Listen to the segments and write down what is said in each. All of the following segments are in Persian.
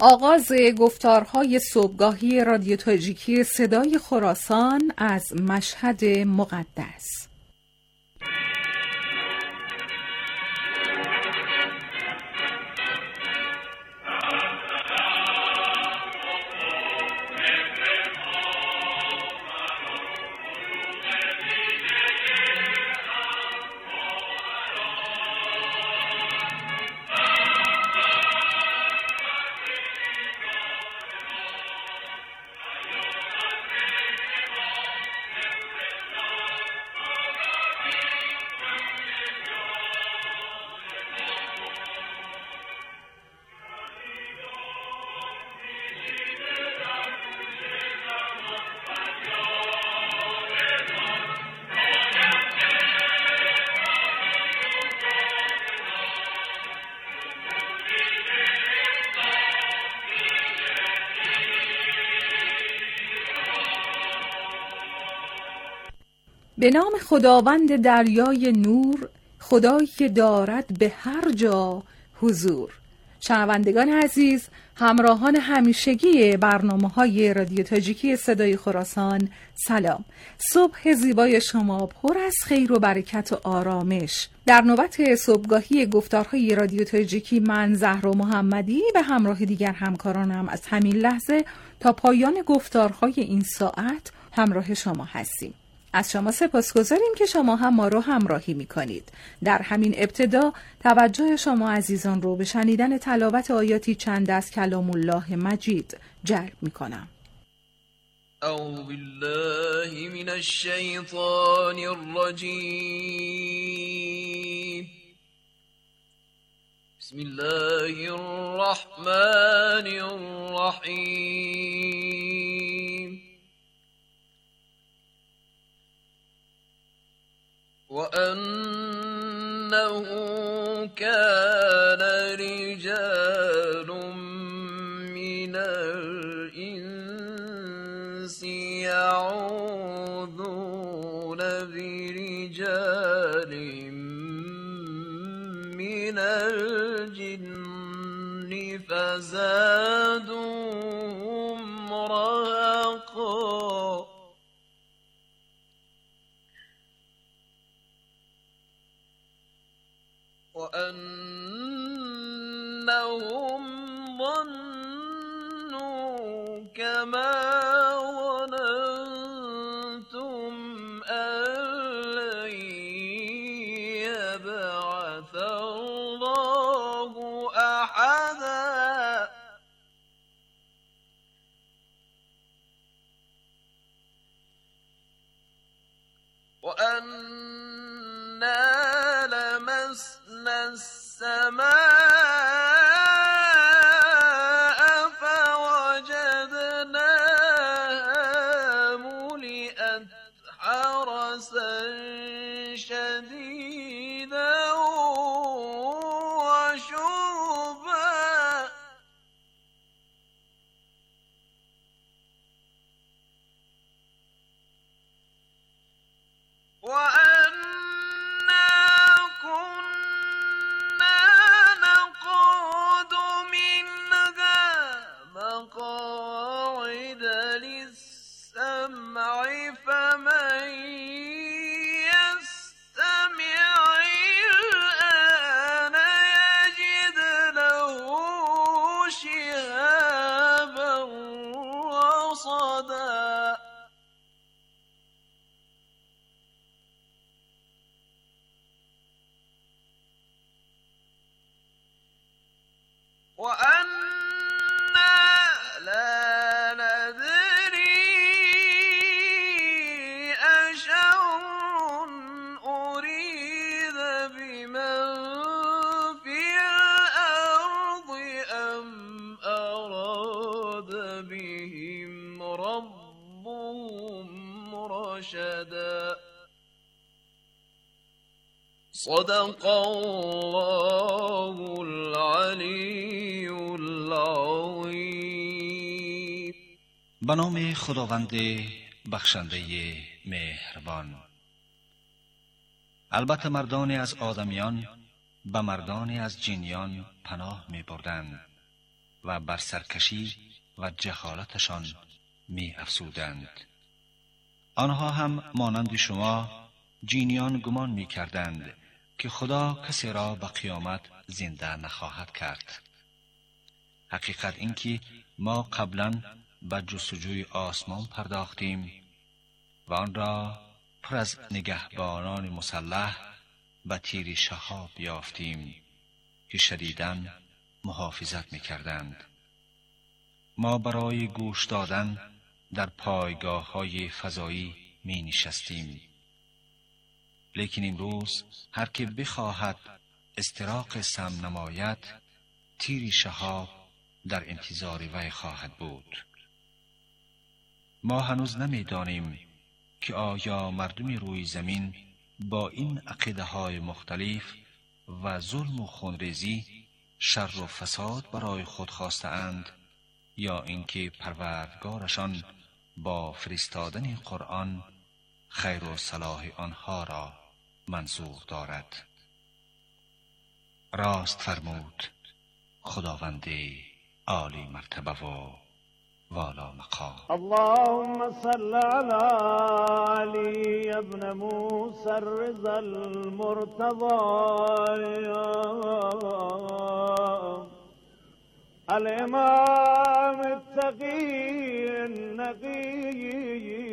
آغاز گفتارهای صبحگاهی رادیو تاجیکی صدای خراسان از مشهد مقدس. به نام خداوند دریای نور، خدایی که دارد به هر جا حضور. شنوندگان عزیز، همراهان همیشگی برنامه‌های رادیو تاجیکی صدای خراسان، سلام. صبح زیبای شما پر از خیر و برکت و آرامش. در نوبت صبحگاهی گفتارهای رادیو تاجیکی من زهرا محمدی به همراه دیگر همکارانم از همین لحظه تا پایان گفتارهای این ساعت همراه شما هستیم. از شما سپاسگزاریم که شما هم ما رو همراهی می‌کنید. در همین ابتدا توجه شما عزیزان رو به شنیدن تلاوت آیاتی چند از کلام الله مجید جلب می‌کنم. اعوذ بالله من الشیطان الرجیم. بسم الله الرحمن الرحیم. وَأَنَّهُ كَانَ رِجَالٌ مِّنَ الْإِنسِ يَعُوذُونَ بِرِجَالٍ مِّنَ الْجِنِّ فَزَادُوهُمْ رَهَقًا. وَأَنَّهُمْ ظَنُّوا كَمَا ظَنَنتُمْ أَن لَّن يَبْعَثَ اللَّهُ أَحَدًا. وَأَنَّا لَمَسْنَا السَّمَاءَ فَوَجَدْنَاهَا مُلِئَتْ حَرَسًا شَدِيدًا وَشُهُبًا. وَأَنَّا لَا نَدْرِي أَشَرٌّ أُرِيدَ بِمَن فِي الْأَرْضِ أَمْ أَرَادَ بِهِمْ رَبُّهُمْ رَشَدًا. صدق الله العلی العظیم. به نام خداوند بخشنده مهربان. البته مردانی از آدمیان به مردانی از جنیان پناه می بردند و بر سرکشی و جهالتشان می افزودند. آنها هم مانند شما جینیان گمان می کردند که خدا کسی را به قیامت زنده نخواهد کرد. حقیقت این که ما قبلا به جستجوی آسمان پرداختیم و آن را پر از نگهبانان مسلح به تیر شهاب یافتیم که شدیداً محافظت می‌کردند. ما برای گوش دادن در پایگاه‌های فضایی می‌نشستیم، لیکن امروز هر که بخواهد استراق سم نماید، تیر شهاب در انتظار وی خواهد بود. ما هنوز نمی‌دانیم که آیا مردم روی زمین با این عقیده‌های مختلف و ظلم و خونریزی شر و فساد برای خود خواستند یا اینکه پروردگارشان با فرستادن قرآن خیر و صلاح آنها را منظور دارد. راست فرمود خداوند عالی مرتبه و والا مقام. اللهم صل على علي ابن موسى الرضا المرتضى الامام التقي النقي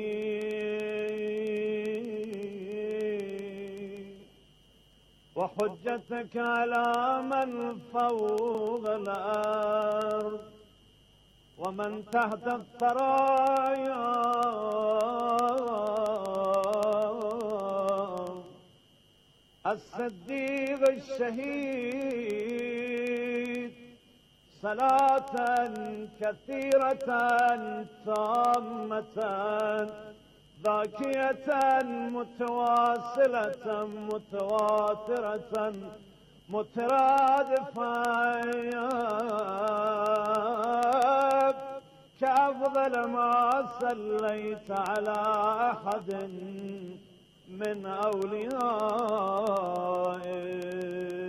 وحجتك على من فوق الارض ومن تحت الثرايا الصديق الشهيد صلاة كثيرة تامة ذاكية متواصلة متواترة مترادفة كأفضل ما صليت على أحد من أوليائك.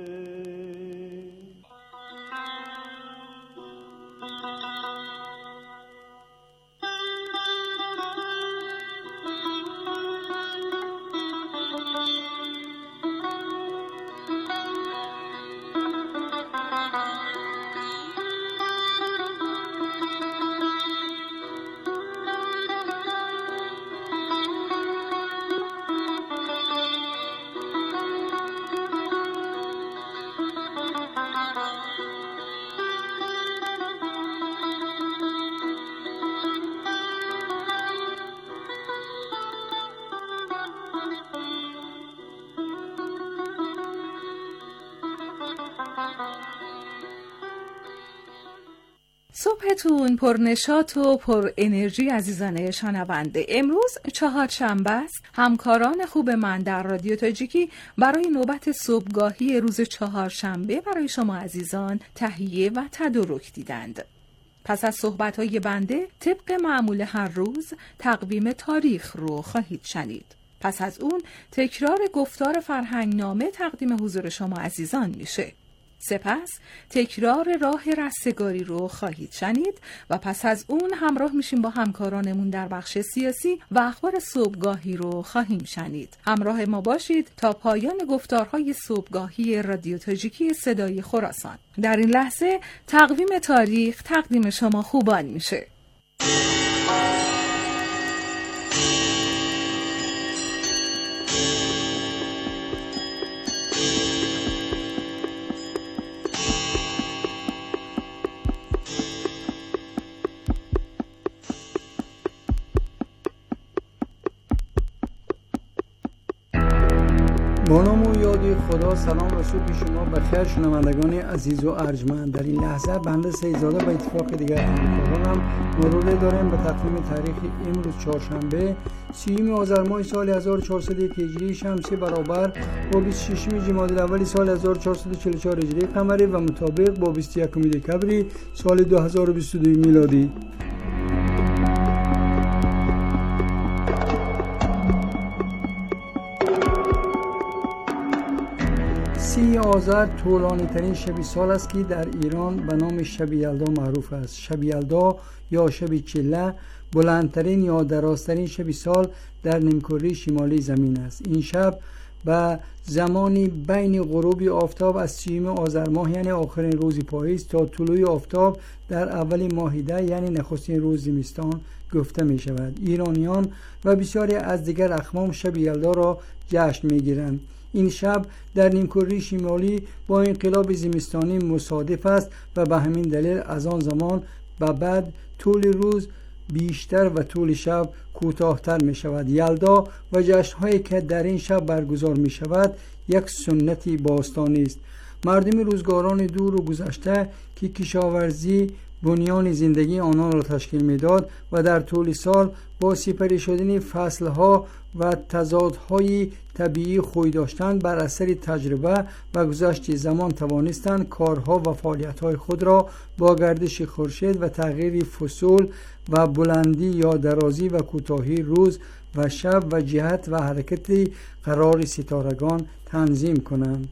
صبحتون پرنشاط و پر انرژی عزیزان شنونده. امروز چهارشنبه است. همکاران خوب من در رادیو تاجیکی برای نوبت صبحگاهی روز چهارشنبه برای شما عزیزان تهیه و تدارک دیدند. پس از صحبت‌های بنده طبق معمول هر روز تقویم تاریخ رو خواهید شنید. پس از اون تکرار گفتار فرهنگنامه تقدیم حضور شما عزیزان میشه. سپس تکرار راه رستگاری رو خواهید شنید و پس از اون همراه میشیم با همکارانمون در بخش سیاسی و اخبار صبحگاهی رو خواهیم شنید. همراه ما باشید تا پایان گفتارهای صبحگاهی رادیو تاجیکی صدای خراسان. در این لحظه تقویم تاریخ تقدیم شما خوبان میشه. با نام و یاد خدا، سلام و صبح شما بخیر شنوندگان عزیز و ارجمند. در این لحظه بنده سیدزاده به اتفاق دیگر همکارانم مرور داریم به تقویم تاریخ امروز چهارشنبه 30 آذر ماه سال 1401 هجری شمسی برابر با 26 جمادی الاول سال 1444 هجری قمری و مطابق با 21 دکبر سال 2022 میلادی. 30 آذر طولانی ترین شب سال است که در ایران به نام شب یلدا معروف است. شب یلدا یا شب چله بلندترین یا درازترین شب سال در نیمکره شمالی زمین است. این شب به زمانی بین غروب آفتاب از 30 آذر ماه یعنی آخرین روز پاییز تا طلوع آفتاب در اول ماه دی یعنی نخستین روز زمستان گفته می شود. ایرانیان و بسیاری از دیگر اقوام شب یلدا را جشن می گیرند. این شب در نیمکره شمالی با انقلاب زمستانی مصادف است و به همین دلیل از آن زمان به بعد طول روز بیشتر و طول شب کوتاه‌تر می شود. یلدا و جشن‌هایی که در این شب برگزار می شود یک سنتی باستانی است. مردم روزگاران دور و گذشته که کشاورزی بنیان زندگی آنان را تشکیل میداد و در طول سال با سپری شدن فصلها و تضادهای طبیعی خوی داشتند، بر اثر تجربه و گذشت زمان توانستند کارها و فعالیت‌های خود را با گردش خورشید و تغییر فصول و بلندی یا درازی و کوتاهی روز و شب و جهت و حرکت قرار ستارگان تنظیم کنند.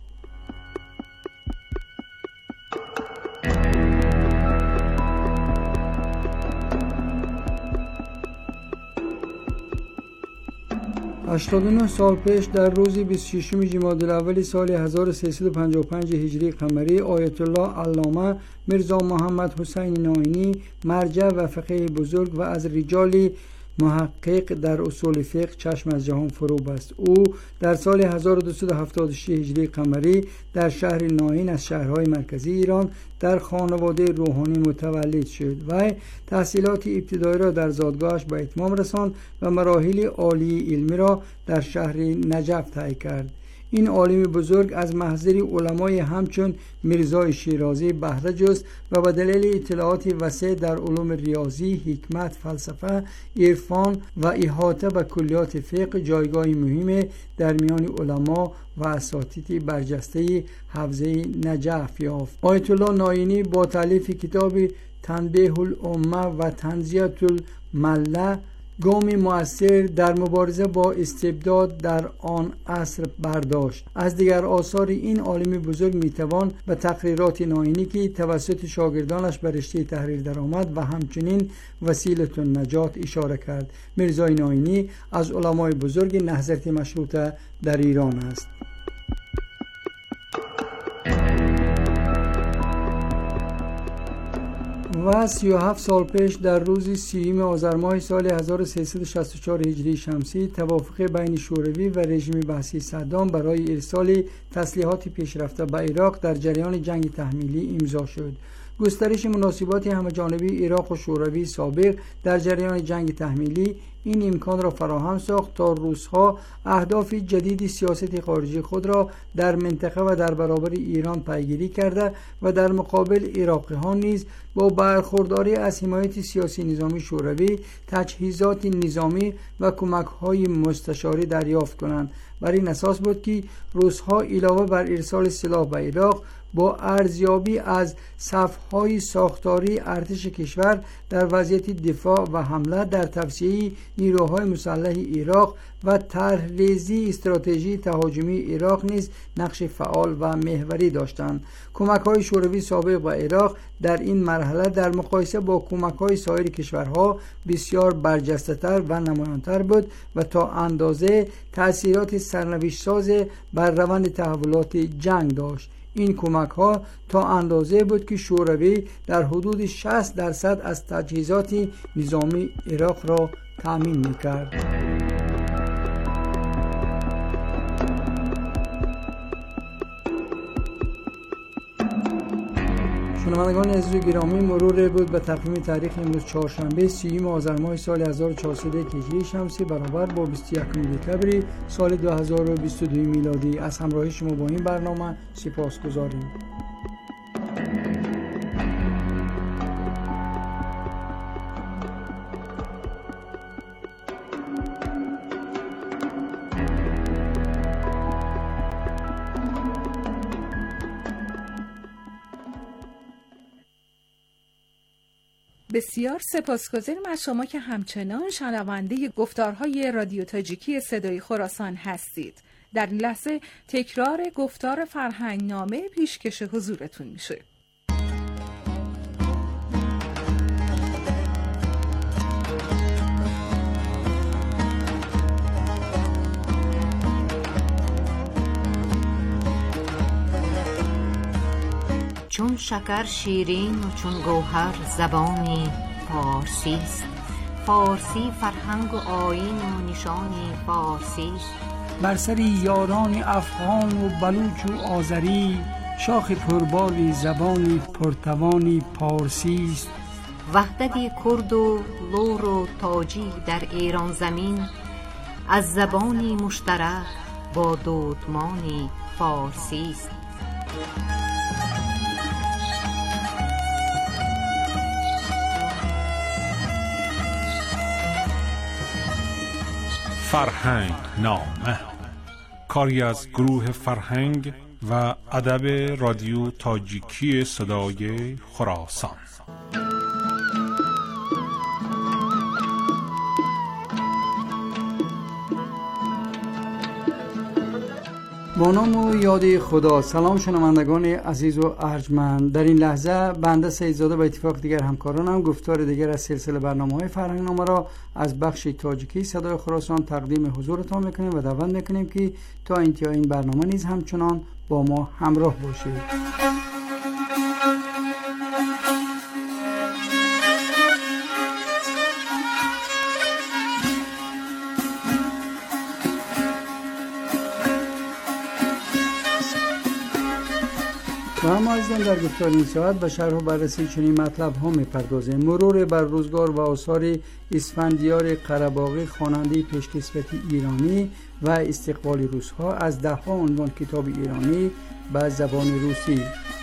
هشتاد سال پیش در روز 26 جمادی الاول سال 1355 هجری قمری آیت الله علامه میرزا محمد حسین ناینی مرجع و فقیه بزرگ و از رجال محقق در اصول فقه چشم از جهان فرو بست. او در سال 1276 هجری قمری در شهر ناین از شهرهای مرکزی ایران در خانواده روحانی متولد شد و تحصیلات ابتدایی را در زادگاهش به اتمام رساند و مراحل عالی علمی را در شهر نجف طی کرد. این عالم بزرگ از محضر علمای همچون میرزا شیرازی بهره جست و به دلیل اطلاعات وسیع در علوم ریاضی، حکمت، فلسفه، عرفان و احاطه به کلیات فقه جایگاهی مهم در میان علما و اساتید برجسته حوزه نجف یافت. آیت الله ناینی با تالیف کتاب تنبیه الامه و تنزیه المله گامی مؤثر در مبارزه با استبداد در آن عصر برداشت. از دیگر آثار این عالم بزرگ میتوان به تقریرات ناینی که توسط شاگردانش به رشته تحریر درآمد و همچنین وسیله النجات اشاره کرد. میرزای ناینی از علمای بزرگ نهضت مشروطه در ایران است. و 37 سال پیش در روز 30 آذر ماه سال 1364 هجری شمسی توافق بین شوروی و رژیم بحثی صدام برای ارسال تسلیحات پیشرفته به عراق در جریان جنگ تحمیلی امضا شد. گسترش مناسبات همه‌جانبه عراق و شوروی سابق در جریان جنگ تحمیلی این امکان را فراهم ساخت تا روس‌ها اهداف جدید سیاست خارجی خود را در منطقه و در برابر ایران پیگیری کرده و در مقابل عراقی‌ها نیز با برخورداری از حمایت سیاسی نظامی شوروی تجهیزات نظامی و کمک‌های مستشاری دریافت کنند. بر این اساس بود که روس‌ها علاوه بر ارسال سلاح به عراق با ارزیابی از صف‌های ساختاری ارتش کشور در وضعیت دفاع و حمله در توسعه نیروهای مسلح عراق و طرح‌ریزی استراتژی تهاجمی عراق نیز نقش فعال و محوری داشتند. کمک‌های شوروی سابق به عراق در این مرحله در مقایسه با کمک‌های سایر کشورها بسیار برجسته‌تر و نمایان‌تر بود و تا اندازه تأثیرات سرنوشت‌ساز بر روند تحولات جنگ داشت. این کمک‌ها تا اندازه بود که شوروی در حدود 60% از تجهیزات نظامی عراق را تأمین می‌کرد. شنوندگان عزیز و گرامی، مرور بود به تقویم تاریخ امروز چهارشنبه 30 آذر ماه سال 1401 هجری شمسی برابر با 21 دکبر سال 2022 میلادی. از همراهی شما با این برنامه سپاسگزاریم. بسیار سپاسگزاریم از شما که همچنان شنونده گفتارهای رادیو تاجیکی صدای خراسان هستید. در این لحظه تکرار گفتار فرهنگ نامه پیشکش حضورتون میشه. چون شکر شیرین و چون گوهر زبانی فارسی است، فارسی فرهنگ و آیین و نشانی فارسی است. بر سر یاران افغان و بلوچ و آذری، شاخ پرباری زبانی پرتوانی پارسی است. وحدت کرد و لور و تاجی در ایران زمین، از زبانی مشترک با دودمانی فارسی است. فرهنگ نامه، کاری از گروه فرهنگ و ادب رادیو تاجیکی صدای خراسان. با نام و یاد خدا. سلام شنوندگان عزیز و ارجمند. در این لحظه بنده سیدزاده با اتفاق دیگر همکارانم گفتار دیگر از سلسله برنامه‌های فرهنگنامه را از بخش تاجیکی صدای خراسان تقدیم حضورتان میکنیم و دعوت میکنیم که تا انتهای این برنامه نیز همچنان با ما همراه باشید. و اما عزیزان در گفتار این ساعت به شرح و بررسی چنین مطلب ها می‌پردازیم. مرور بر روزگار و آثار اسفندیار قره‌باغی خواننده پیشکسوت ایرانی و استقبال روس‌ها از 10 عنوان کتاب ایرانی به زبان روسی.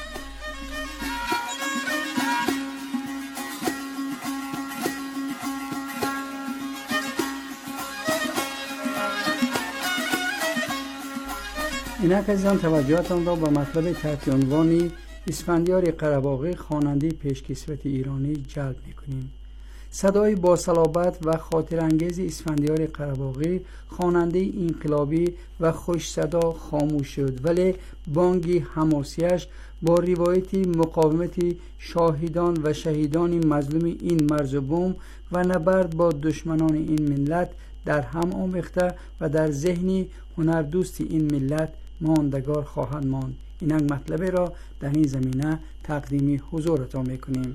اینک عزیزان توجهتان را به مطلب تحت عنوان اسفندیار قره‌باغی خواننده پیشکسوت ایرانی جلب می‌کنیم. صدای باصلابت و خاطرانگیز اسفندیار قره‌باغی خواننده انقلابی و خوش صدا خاموش شد، ولی بانگی حماسیش با روایت مقاومت شاهدان و شهیدان مظلوم این مرز و بوم و نبرد با دشمنان این ملت در هم آمیخته و در ذهن هنردوست این ملت ماندگار خواهد ماند. اینک مطلبی را در این زمینه تقدیم حضورتان میکنیم.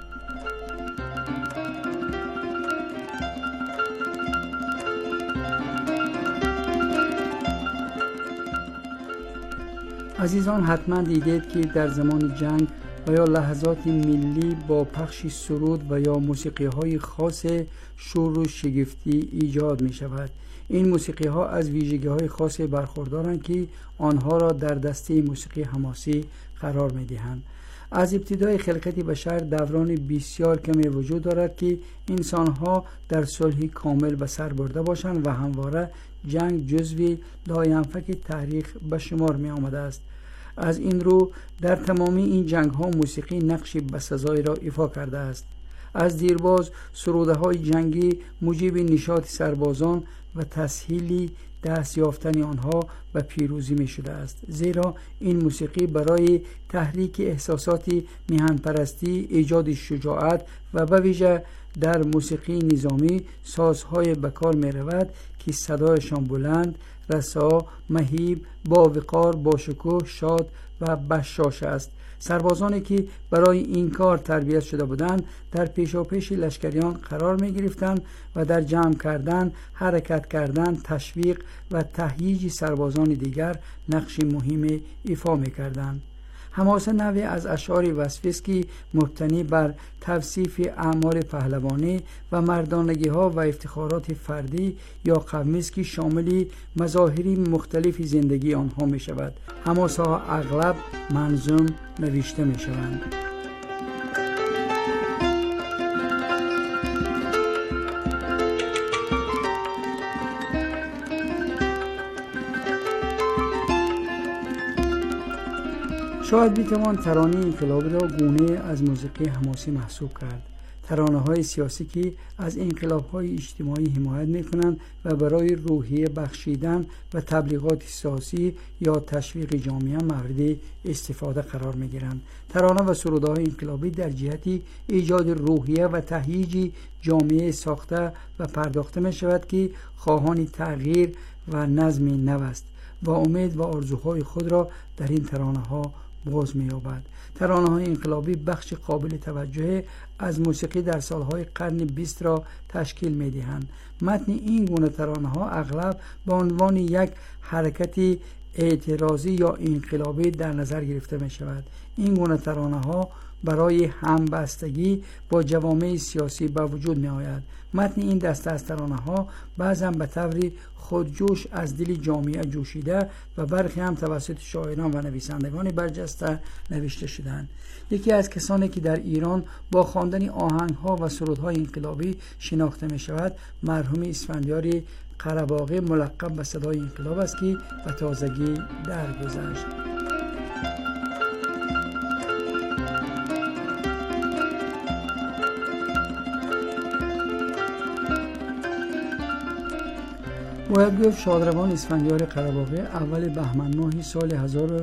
عزیزان حتما دیدید که در زمان جنگ و یا لحظات ملی با پخش سرود و یا موسیقی های خاص شور و شگفتی ایجاد می شود. این موسیقی ها از ویژگی های خاصی برخوردارند که آنها را در دسته موسیقی حماسی قرار می دهند. از ابتدای خلقت بشر دوران بسیار کمی وجود دارد که انسان ها در صلح کامل به سر برده باشند و همواره جنگ جزوی لاینفک تاریخ به شمار می آمده است. از این رو در تمامی این جنگ ها موسیقی نقشی بسزایی را ایفا کرده است. از دیرباز سروده های جنگی موجب نشاط سربازان و تسهیلی دست یافتن آنها به پیروزی می شده است، زیرا این موسیقی برای تحریک احساسات میهن‌پرستی، ایجاد شجاعت و به ویژه در موسیقی نظامی سازهای بکار می رود که صدایشان بلند، رسا، مهیب، با وقار، با شکوه، شاد و بشاش است. سربازانی که برای این کار تربیت شده بودند در پیشاپیش لشکریان قرار می گرفتند و در جمع کردن، حرکت کردن، تشویق و تهییج سربازان دیگر نقش مهمی ایفا می کردند. حماسه نوعی از اشعار وصفی است که مبتنی بر توصیف اعمال پهلوانی و مردانگی ها و افتخارات فردی یا قومی است که شامل مظاهری مختلف زندگی آنها می شود. حماسه ها اغلب منظوم نوشته می شوند. شاید بیتوان ترانه انقلابی را گونه از موسیقی حماسی محسوب کرد. ترانه‌های سیاسی که از انقلاب‌های اجتماعی حمایت می‌کنند و برای روحیه بخشیدن و تبلیغات سیاسی یا تشویق جامعه مورد استفاده قرار می‌گیرند. ترانه و سرودهای انقلابی در جهت ایجاد روحیه و تهییج جامعه ساخته و پرداخته می‌شود که خواهان تغییر و نظم نو است و امید و آرزوهای خود را در این ترانه‌ها باز می‌یابد. ترانه‌های انقلابی بخش قابل توجه از موسیقی در سالهای قرن 20 را تشکیل می‌دهند. متن این گونه ترانه‌ها اغلب به عنوان یک حرکت اعتراضی یا انقلابی در نظر گرفته می‌شود. این گونه ترانه‌ها برای همبستگی با جوامع سیاسی به وجود می‌آید. متن این دسته از ترانه‌ها بعضاً به طور خودجوش از دل جامعه جوشیده و برخی هم توسط شاعران و نویسندگان برجسته نوشته شدند. یکی از کسانی که در ایران با خواندن آهنگ‌ها و سرودهای انقلابی شناخته می‌شود مرحوم اسفندیار قره‌باغی ملقب به صدای انقلاب است که به تازگی درگذشت. باید گفت شادروان اسفندیار قره‌باغی اول بهمن ماه سال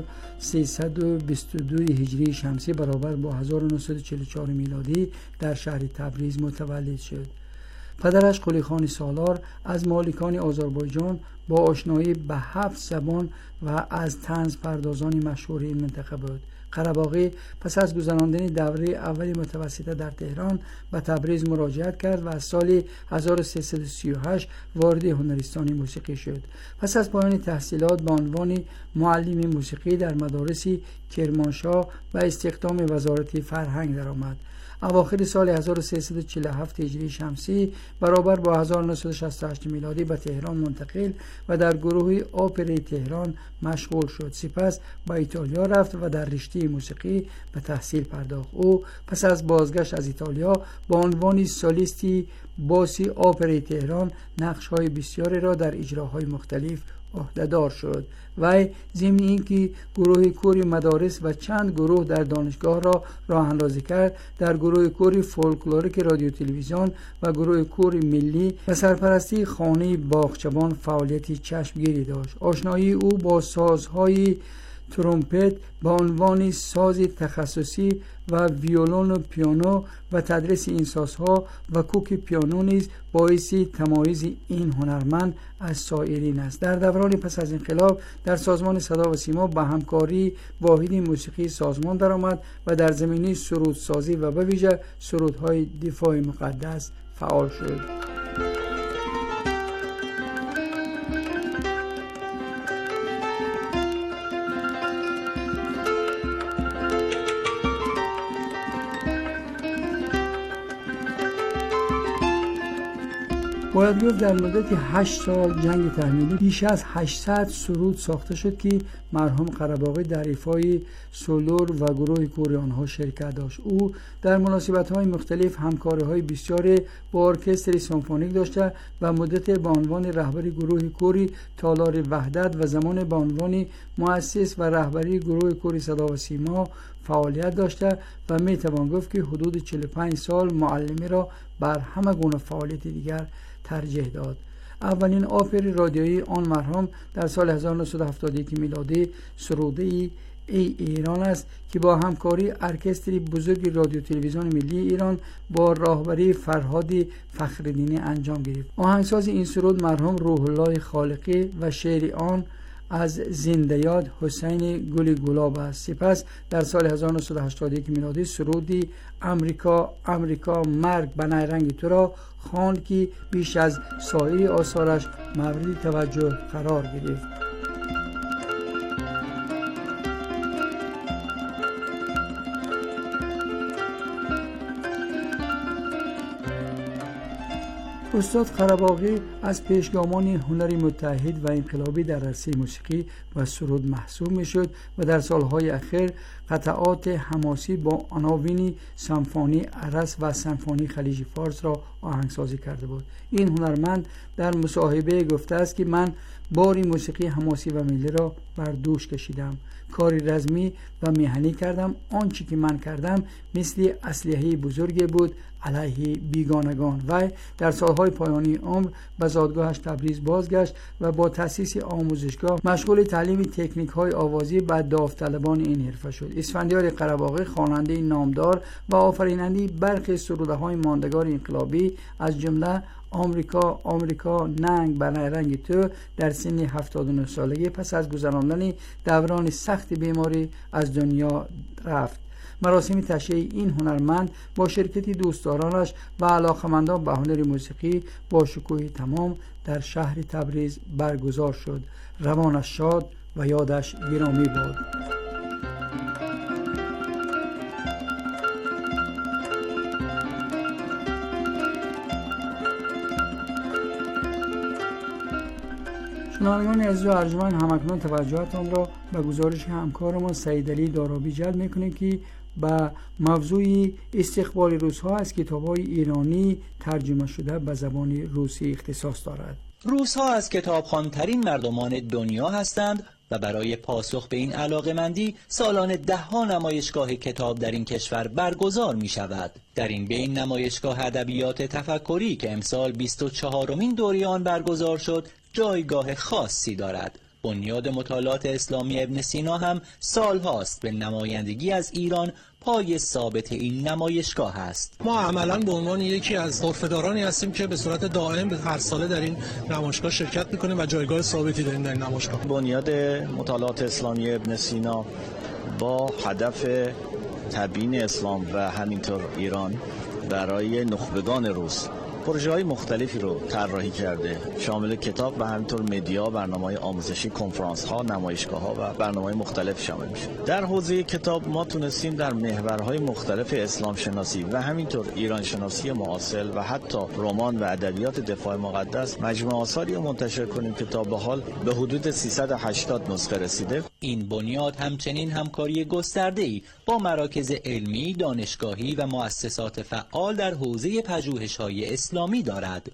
1322 هجری شمسی برابر با 1944 میلادی در شهر تبریز متولد شد. پدرش قلی خان سالار از مالکان آذربایجان با آشنایی به 7 زبان و از طنز پردازان مشهور این منطقه بود. قره‌باغی پس از گذراندن دوره اول متوسطه در تهران به تبریز مراجعت کرد و از سال 1338 وارد هنرستان موسیقی شد. پس از پایان تحصیلات به عنوان معلم موسیقی در مدارس کرمانشاه و استخدام وزارت فرهنگ درآمد. اواخر سال 1347 هجری شمسی برابر با 1968 میلادی به تهران منتقل و در گروه آپرای تهران مشغول شد. سپس به ایتالیا رفت و در رشته موسیقی به تحصیل پرداخت. او پس از بازگشت از ایتالیا با عنوان سولیستی باسی آپرای تهران نقش‌های بسیاری را در اجراهای مختلف عهده‌دار شد. وی ضمن اینکه گروه کوری مدارس و چند گروه در دانشگاه را راه اندازی کرد، در گروه کوری فولکلوریک رادیو تلویزیون و گروه کوری ملی و سرپرستی خانه باغچبان فعالیتی چشمگیری داشت. آشنایی او با سازهای ترومپت با عنوان ساز تخصصی و ویولون و پیانو و تدریس این سازها و کوک پیانو نیز باعث تمایز این هنرمند از سایرین است. در دوران پس از انقلاب در سازمان صدا و سیما به همکاری واحد موسیقی سازمان درآمد و در زمینه سرودسازی و به ویژه سرودهای دفاع مقدس فعال شد. باید گفت در مدت 8 سال جنگ تحمیلی بیش از 800 سرود ساخته شد که مرحوم قره‌باغی در ایفای سولور و گروه کوری آنها شرکت داشت. او در مناسبت‌های مختلف همکاری‌های بسیاری با ارکستر سمفونیک داشته و مدت به عنوان رهبری گروه کوری تالار وحدت و زمان به عنوان مؤسس و رهبری گروه کوری صدا و سیما فعالیت داشته و میتوان گفت که حدود 45 سال معلمی را بر همه گونه فعالیت دیگر ترجیح داد. اولین آپر رادیویی آن مرحوم در سال 1971 میلادی سروده ای ایران است که با همکاری ارکستر بزرگ رادیو تلویزیون ملی ایران با راهبری فرهاد فخرالدینی انجام گرفت. آهنگساز این سرود مرحوم روح الله خالقی و شعر آن از زنده یاد حسین گلی گلاب است. سپس در سال 1981 میلادی سرودی امریکا مرگ به نیرنگ تو را خواند که بیش از سایر آثارش مورد توجه قرار گرفت. استاد قره‌باغی از پیشگامان هنری متحد و انقلابی در عرصه موسیقی و سرود محسوب میشد و در سالهای اخیر قطعات حماسی با عناوین سمفونی عرس و سمفونی خلیج فارس را آهنگسازی کرده بود. این هنرمند در مصاحبه گفته است که من باری موسیقی حماسی و ملی را بر دوش کشیدم، کاری رزمی و میهنی کردم. آنچه که من کردم مثل اسلحه بزرگی بود علیه بیگانگان. و در سالهای پایانی عمر به زادگاهش تبریز بازگشت و با تأسیس آموزشگاه مشغول تعلیم تکنیک های آوازی و داوطلبان این حرفه شد. اسفندیار قره‌باغی خواننده نامدار و آفریننده برخی سروده های ماندگار انقلابی از جمله آمریکا آمریکا ننگ بر رنگ تو در سن 79 سالگی پس از گذراندن دوران سخت بیماری از دنیا رفت. مراسم تشییع این هنرمند با شرکت دوستدارانش و علاقه‌مندان به هنر موسیقی با شکوه تمام در شهر تبریز برگزار شد. روانش شاد و یادش گرامی باد. شنوندگان عزیز و ارجمند، همکنون توجهتان را به گزارش همکارمان سیدعلی دارابی جلب می‌کنیم که به موضوع استقبال روس‌ها از کتاب‌های ایرانی ترجمه شده به زبان روسی اختصاص دارد. روس‌ها از کتابخوان‌ترین مردمان دنیا هستند و برای پاسخ به این علاقه‌مندی سالانه ده‌ها نمایشگاه کتاب در این کشور برگزار می‌شود. در این بین نمایشگاه ادبیات تفکری که امسال 24مین دوره آن برگزار شد جایگاه خاصی دارد. بنیاد مطالعات اسلامی ابن سینا هم سالهاست به نمایندگی از ایران پای ثابت این نمایشگاه است. ما عملاً به عنوان یکی از غرفه‌دارانی هستیم که به صورت دائم هر ساله در این نمایشگاه شرکت می‌کنیم و جایگاه ثابتی داریم در این نمایشگاه. بنیاد مطالعات اسلامی ابن سینا با هدف تبیین اسلام و همینطور ایران برای نخبگان روس پروژه‌های مختلفی رو طراحی کرده، شامل کتاب و همینطور مدیا، برنامه‌های آموزشی، کنفرانس‌ها، نمایشگاه‌ها و برنامه‌های مختلف شامل میشه. در حوزه کتاب ما تونستیم در محورهای مختلف اسلام شناسی و همینطور ایران شناسی معاصر و حتی رمان و ادبیات دفاع مقدس مجموعه آثاری رو منتشر کنیم که تا به حال به حدود 380 نسخه رسیده. این بنیاد همچنین همکاری گسترده‌ای با مراکز علمی، دانشگاهی و مؤسسات فعال در حوزه پژوهش‌های اسلامی دارد.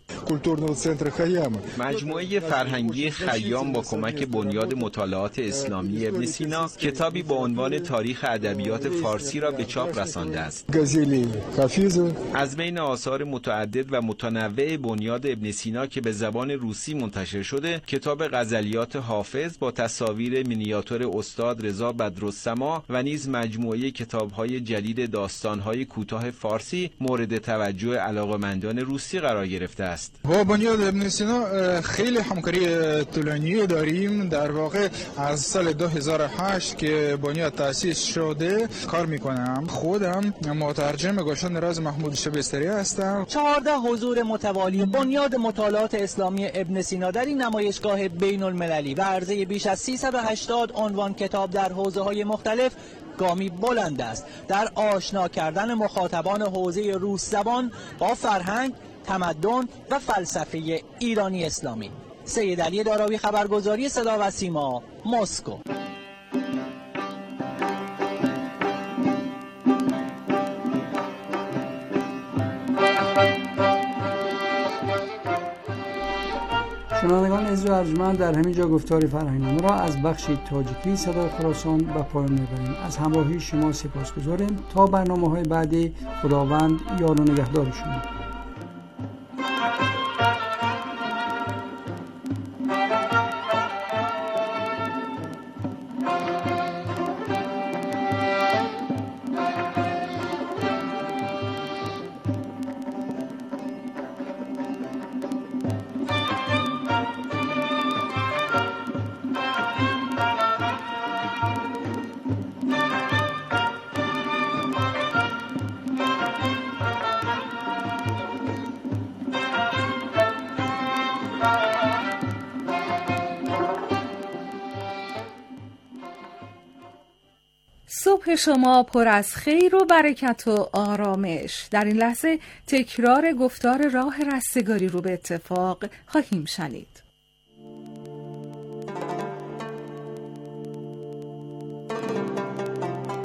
مجموعه فرهنگی خیام با کمک بنیاد مطالعات اسلامی ابن سینا کتابی با عنوان تاریخ ادبیات فارسی را به چاپ رسانده است. از بین آثار متعدد و متنوع بنیاد ابن سینا که به زبان روسی منتشر شده، کتاب غزلیات حافظ با تصاویر مینیاتور استاد رضا بدرالسما و نیز مجموعه کتاب‌های جدید داستان‌های کوتاه فارسی مورد توجه علاقه‌مندان روسی قرار گرفته است. با بنیاد ابن سینا خیلی همکاری طولانی داریم. در واقع از سال 2008 که بنیاد تأسیس شده کار میکنم. خودم مترجم گلشن راز محمود شبستری هستم. 14 حضور متوالی بنیاد مطالعات اسلامی ابن سینا در این نمایشگاه بین المللی و عرضه بیش از 380 عنوان کتاب در حوزه‌های مختلف گامی بلند است در آشنا کردن مخاطبان حوزه روس زبان با فرهنگ، تمدن و فلسفه ایرانی اسلامی. سیدعلی دارابی، خبرگزاری صدا و سیما، مسکو. شنوندگان عزیز و ارجمند، در همین جا گفتار فرهنگی را از بخش تاجیکی صدای خراسان به پایان میبریم. از همراهی شما سپاسگزاریم. تا برنامه‌های بعدی، خداوند یار و نگهدار شما. صبح شما پر از خیر و برکت و آرامش. در این لحظه تکرار گفتار راه رستگاری رو به اتفاق خواهیم شنید.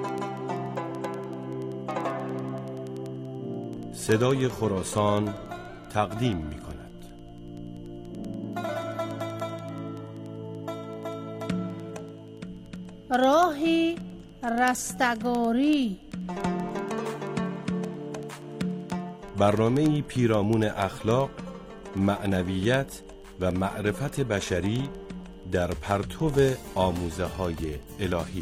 صدای خراسان تقدیم می کند. راه رستگاری، برنامه‌ای پیرامون اخلاق، معنویت و معرفت بشری در پرتو آموزه‌های الهی.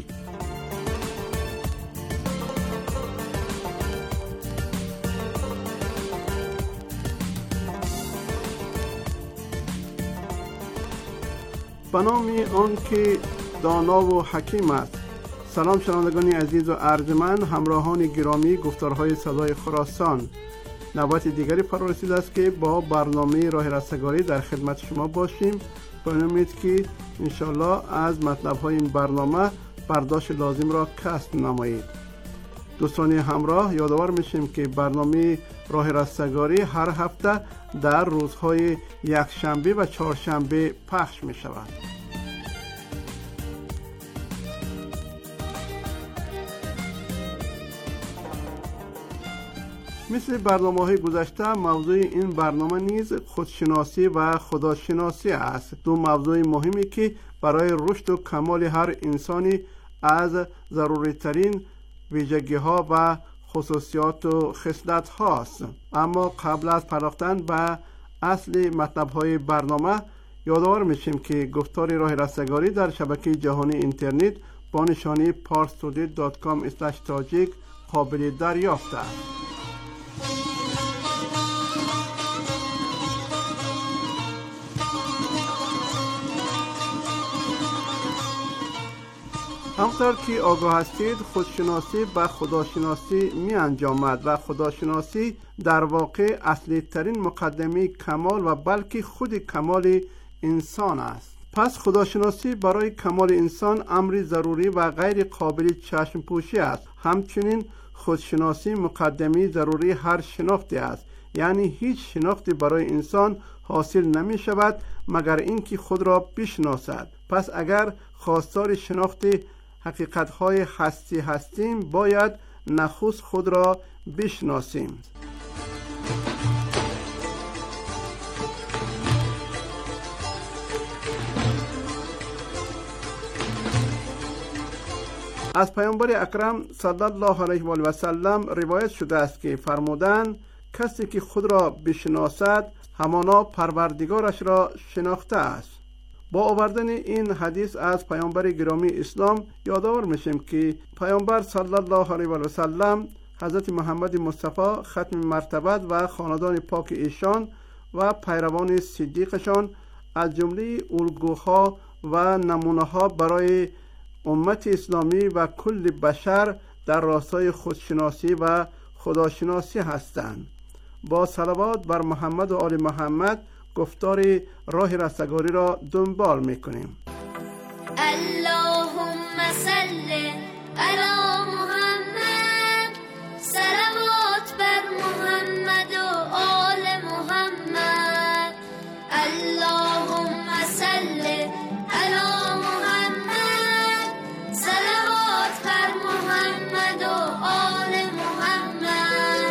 به نام آن که دانا و حکیم است. سلام شنوندگان عزیز و ارجمند، همراهان گرامی گفتارهای صدای خراسان، نوبت دیگری فرا رسیده است که با برنامه راه رستگاری در خدمت شما باشیم. با امید که انشالله از مطلب‌های این برنامه برداشت لازم را کسب نمایید. دوستان همراه، یادآور میشیم که برنامه راه رستگاری هر هفته در روزهای یکشنبه و چهارشنبه پخش می شود. مثل برنامه‌های گذشته، موضوع این برنامه نیز خودشناسی و خداشناسی است. دو موضوع مهمی که برای رشد و کمال هر انسانی از ضروری ترین ویژگی ها و خصوصیات و خصلت هاست. اما قبل از پرداختن به اصل مطلب های برنامه، یادآور میشیم که گفتار راه رستگاری در شبکه جهانی اینترنت با نشانی parstoday.com/tajik قابل دریافت است. همطور که آگاه هستید، خودشناسی به خداشناسی می انجامد و خداشناسی در واقع اصلی ترین مقدمه کمال و بلکه خود کمال انسان است. پس خداشناسی برای کمال انسان امری ضروری و غیر قابل چشم پوشی است. همچنین خودشناسی مقدمه ضروری هر شناختی است. یعنی هیچ شناختی برای انسان حاصل نمی شود مگر اینکه خود را بشناسد. پس اگر خواستار شناخت حقیقت‌های هستی هستیم، باید نخست خود را بشناسیم. از پیامبر اکرم صلی الله علیه و آله و سلم روایت شده است که فرمودند کسی که خود را بشناسد همانا پروردگارش را شناخته است. با آوردن این حدیث از پیامبر گرامی اسلام یادآور میشیم که پیامبر صلی الله علیه و آله و سلم حضرت محمد مصطفی ختم مرتبت و خاندان پاک ایشان و پیروان صدیقشان از جمله الگوها و نمونه‌ها برای امت اسلامی و کل بشر در راستای خودشناسی و خداشناسی هستند. با صلوات بر محمد و آل محمد گفتار راه رستگاری را دنبال میکنیم. اللهم صل علی محمد، صلوات بر محمد و آل محمد. اللهم صل علی محمد، صلوات بر محمد و آل محمد.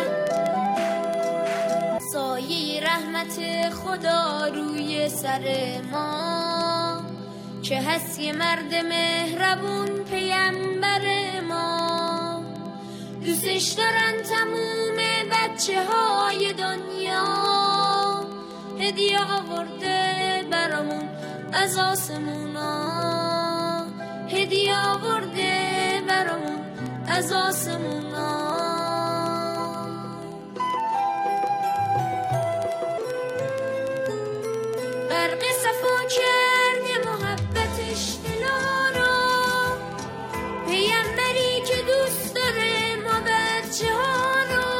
سایه رحمت خدا روی سر ما، چه هستی مرد مهربون پیامبر ما. دوستش دارن تموم بچه های دنیا، هدیه آورده برامون از آسمونا، هدیه آورده برامون از آسمونا. برق صفا کرده محبتش دلا را، پیامبری که دوست داره ما بچه ها را.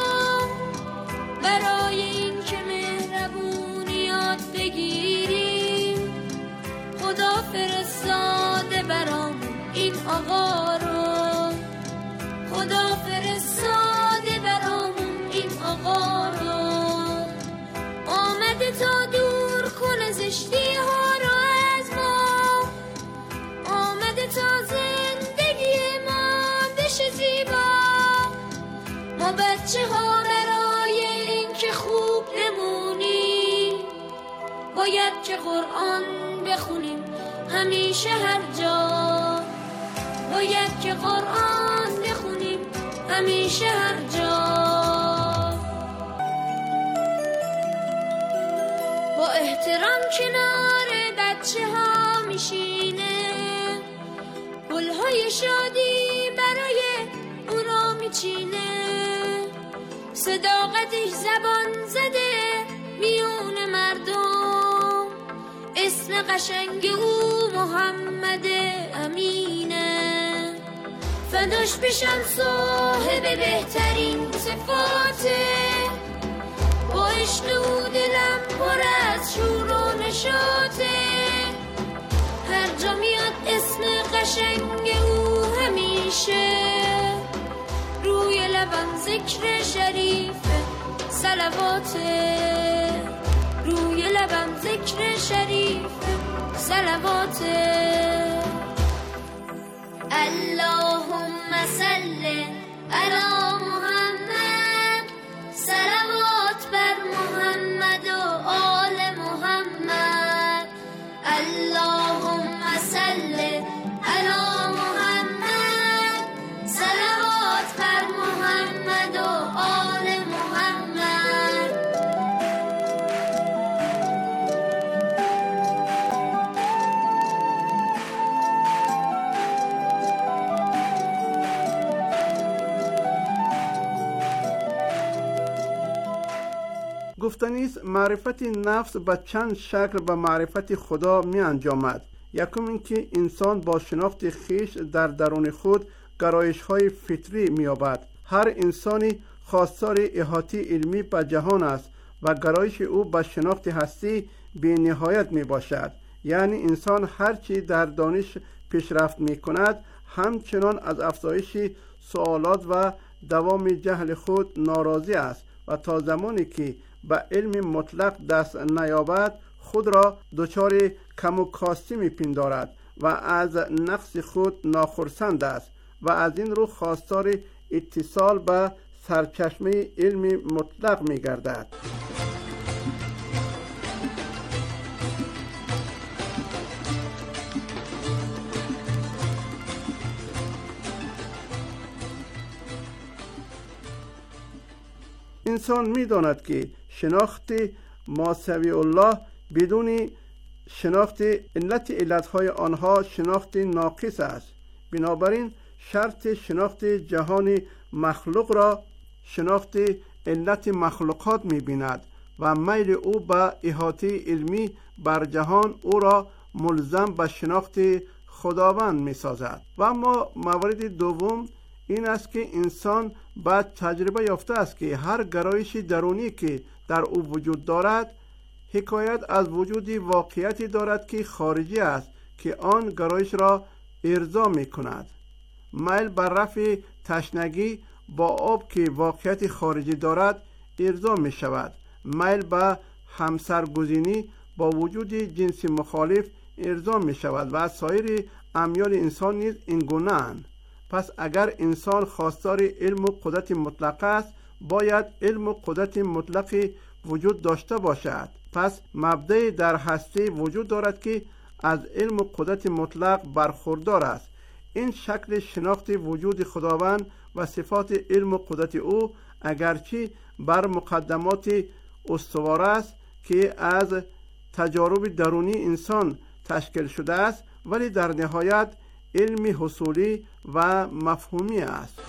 برای این که مهربونی یاد بگیریم، خدا فرستاده برامون این آقا رو. خدا فرستاده برامون این آقا رو. آمده تا دور کنه زشتی ها رو از ما، آمده تا زندگی ما بشه زیبا. ما بچه ها برای این که خوب بمونیم، که قرآن بخونیم همیشه هر جا، باید که قرآن بخونیم همیشه هر جا. با احترام کنار بچه ها میشینه، گلهای شادی برای او را میچینه، صداقتش زبان زده میون مردم، اسم قشنگ او محمد امینه. فداش بشم صاحب بهترین صفاته، با عشق او دلم پر از شور و نشاطه، هر جا میاد اسم قشنگ او همیشه روی لبم ذکر شریف صلواته، روی لبم ذکر شریف صلواته. اللهم صل علی محمد، صلوات بر محمد و آل محمد. اللهم صل علی محمد، صلوات بر محمد و آل محمد. گفتنی است معرفت نفس به چند شکل به معرفت خدا می انجامد. یکم اینکه انسان با شناخت خیش در درون خود گرایش های فطری می یابد. هر انسانی خواستار احاطه علمی به جهان است و گرایش او به شناخت هستی بی نهایت می باشد. یعنی انسان هرچی در دانش پیشرفت می کند همچنان از افزایش سوالات و دوام جهل خود ناراضی است و تا زمانی که به علم مطلق دست نیابد خود را دچار کم و کاستی میپندارد و از نقص خود ناخرسند است و از این رو خواستار اتصال به سرچشمه علم مطلق میگردد. انسان می‌داند که شناخت ماسوی الله بدون شناخت علتهای آنها شناخت ناقص است. بنابراین شرط شناخت جهان مخلوق را شناخت علت مخلوقات می‌بیند و میل او به احاطه علمی بر جهان او را ملزم به شناخت خداوند می‌سازد. و اما مورد دوم این است که انسان بعد تجربه یافته است که هر گرایش درونی که در او وجود دارد حکایت از وجود واقعیتی دارد که خارجی است که آن گرایش را ارضا می کند. میل بر رفع تشنگی با آب که واقعیت خارجی دارد ارضا می شود. میل به همسرگزینی با وجود جنس مخالف ارضا می شود و سایر امیال انسان نیز این گونه اند. پس اگر انسان خواستار علم و قدرت مطلق است باید علم و قدرت مطلق وجود داشته باشد. پس مبدأ در هستی وجود دارد که از علم و قدرت مطلق برخوردار است. این شکل شناخت وجود خداوند و صفات علم و قدرت او اگرچه بر مقدمات استوار است که از تجارب درونی انسان تشکیل شده است ولی در نهایت علمی حصولی و مفهومی است.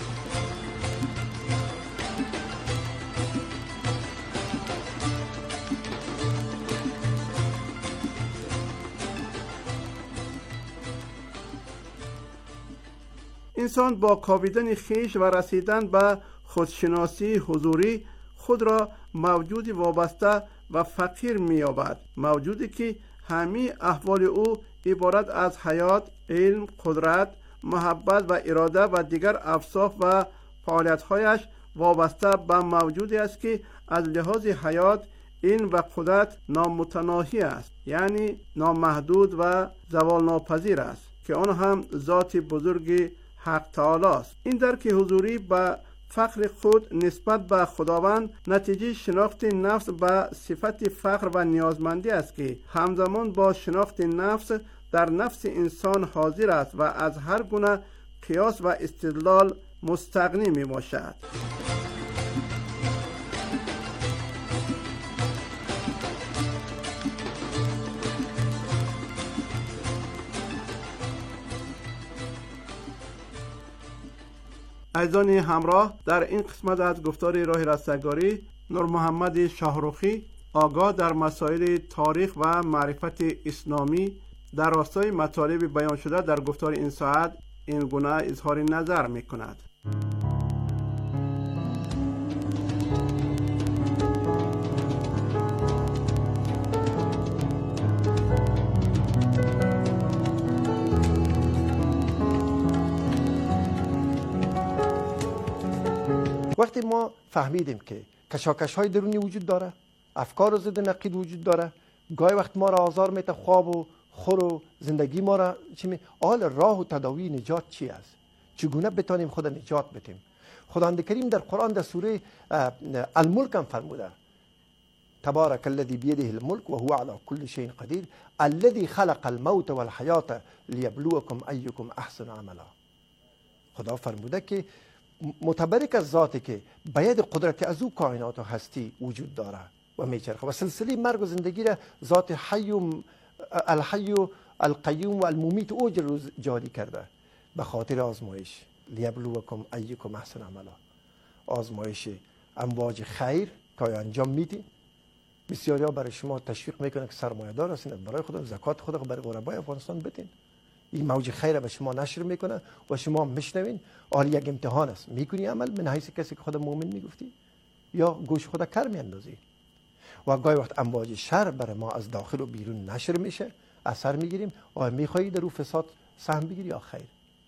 انسان با کاویدن خویش و رسیدن به خودشناسی حضوری خود را موجودی وابسته و فقیر می‌یابد، موجودی که همه احوال او عبارت از حیات، علم، قدرت، محبت و اراده و دیگر اوصاف و فعالیت‌هایش وابسته به موجودی است که از لحاظ حیات، علم و قدرت نامتناهی است، یعنی نامحدود و زوال ناپذیر است که آن هم ذات بزرگ حق تعالی است. این درک حضوری به فقر خود نسبت به خداوند نتیجه شناخت نفس به صفت فقر و نیازمندی است که همزمان با شناخت نفس در نفس انسان حاضر است و از هر گونه قیاس و استدلال مستغنی می باشد. عزیزان همراه، در این قسمت از گفتار راه رستگاری نور محمد شاهرخی آگاه در مسائل تاریخ و معرفت اسلامی در راستای مطالب بیان شده در گفتار این ساعت این گونه اظهار نظر می کند. وقتی ما فهمیدیم که کشاکش های درونی وجود داره، افکار ضد نقیض وجود داره، گاهی وقت ما را آزار میده، خواب و خور و زندگی ما را آل راه و تداوی نجات چی است؟ چگونه بتانیم خود نجات بدیم؟ خداوند کریم در قرآن در سوره الملک هم فرموده تبارک الذی بیده الملک و هو علی کل شیء قدیر الذی خلق الموت والحیات لیبلوکم ایکم احسن عملا. خدا فرموده که متبرک از ذاتی که باید قدرت از او کائنات و هستی وجود داره و میچرخه و سلسله مرگ و زندگی را ذات الحی و القیوم و الممیت اوج روز جاری کرده به خاطر آزمایش. لیبلوکم ایکم احسن عملا، آزمایش امواج خیر که انجام میدین. بسیاری ها برای شما تشویق میکنه که سرمایه دار هستین، برای خدا زکات خود برای غربای افغانستان بدین. این موج خیر به شما نشر میکنه و شما میشنوین. آل یک امتحان است، میکنی عمل من حیث کسی که خود مؤمن میگفتی یا گوش خود کر میاندازی. و گاهی وقت امواج شر برای ما از داخل و بیرون نشر میشه، اثر میگیریم. آیا میخوایی در رو فساد سهم بگیری یا خیر؟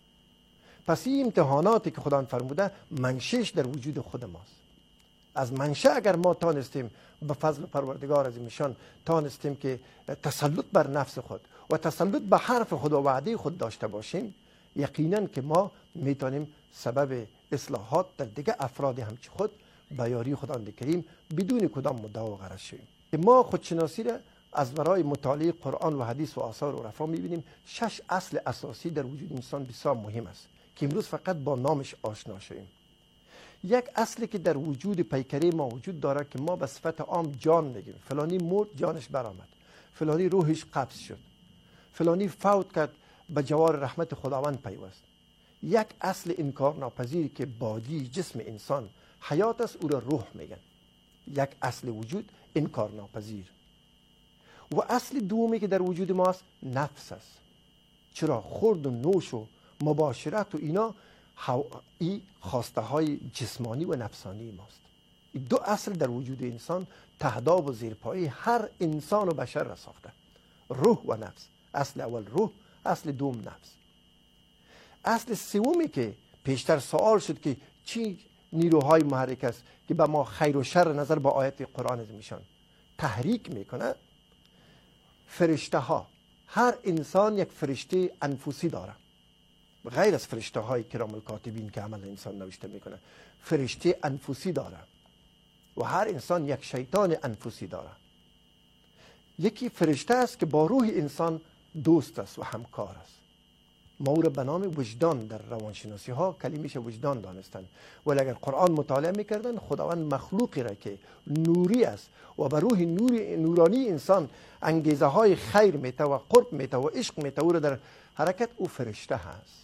پس این امتحاناتی که خدا فرموده منشأش در وجود خود ماست. از منشأ اگر ما تانستیم به فضل پروردگار عظیمشان تانستیم که تسلط بر نفس خود و تسلط به حرف خود و وعده خود داشته باشیم، یقینا که ما میتونیم سبب اصلاحات در دیگه افراد همچی خود به یاری خداوند کریم بدون کدام مدعا و غرض شویم. که ما خودشناسی را از برای مطالعه قرآن و حدیث و آثار و رفا میبینیم 6 اصل اساسی در وجود انسان بسیار مهم است که امروز فقط با نامش آشنا شویم. یک اصلی که در وجود پیکره ما وجود داره که ما به صفت عام جان میگیم. فلانی مرد جانش برآمد، فلانی روحش قبض شد، فلانی فوت کرد به جوار رحمت خداوند پیوست. یک اصل انکار ناپذیر که بادی جسم انسان حیات است، او را روح میگن. یک اصل وجود انکار ناپذیر. و اصل دومی که در وجود ما است نفس است. چرا خورد و نوش و مباشرت و اینا این خواسته های جسمانی و نفسانی ماست. این دو اصل در وجود انسان تهداب و زیرپایی هر انسان و بشر را ساخته، روح و نفس. اصل اول روح، اصل دوم نفس. اصل سومی که پیشتر سوال شد که چی نیروهای محرک است که به ما خیر و شر نظر با آیت قرآن میشن تحریک میکنه، فرشته ها. هر انسان یک فرشته انفسی داره، غیر از فرشته های کرام الکاتبین که عمل انسان نوشته میکنه. فرشته انفسی داره و هر انسان یک شیطان انفسی داره. یکی فرشته است که با روح انسان دوست است و همکار است. ما او را به نام وجدان در روانشناسی ها کلمش وجدان دانستند. ولی اگر قرآن مطالعه میکردن خداوند مخلوقی را که نوری است و به روح نورانی انسان انگیزه های خیر میته و قرب میته و عشق میته او را در حرکت، او فرشته هست.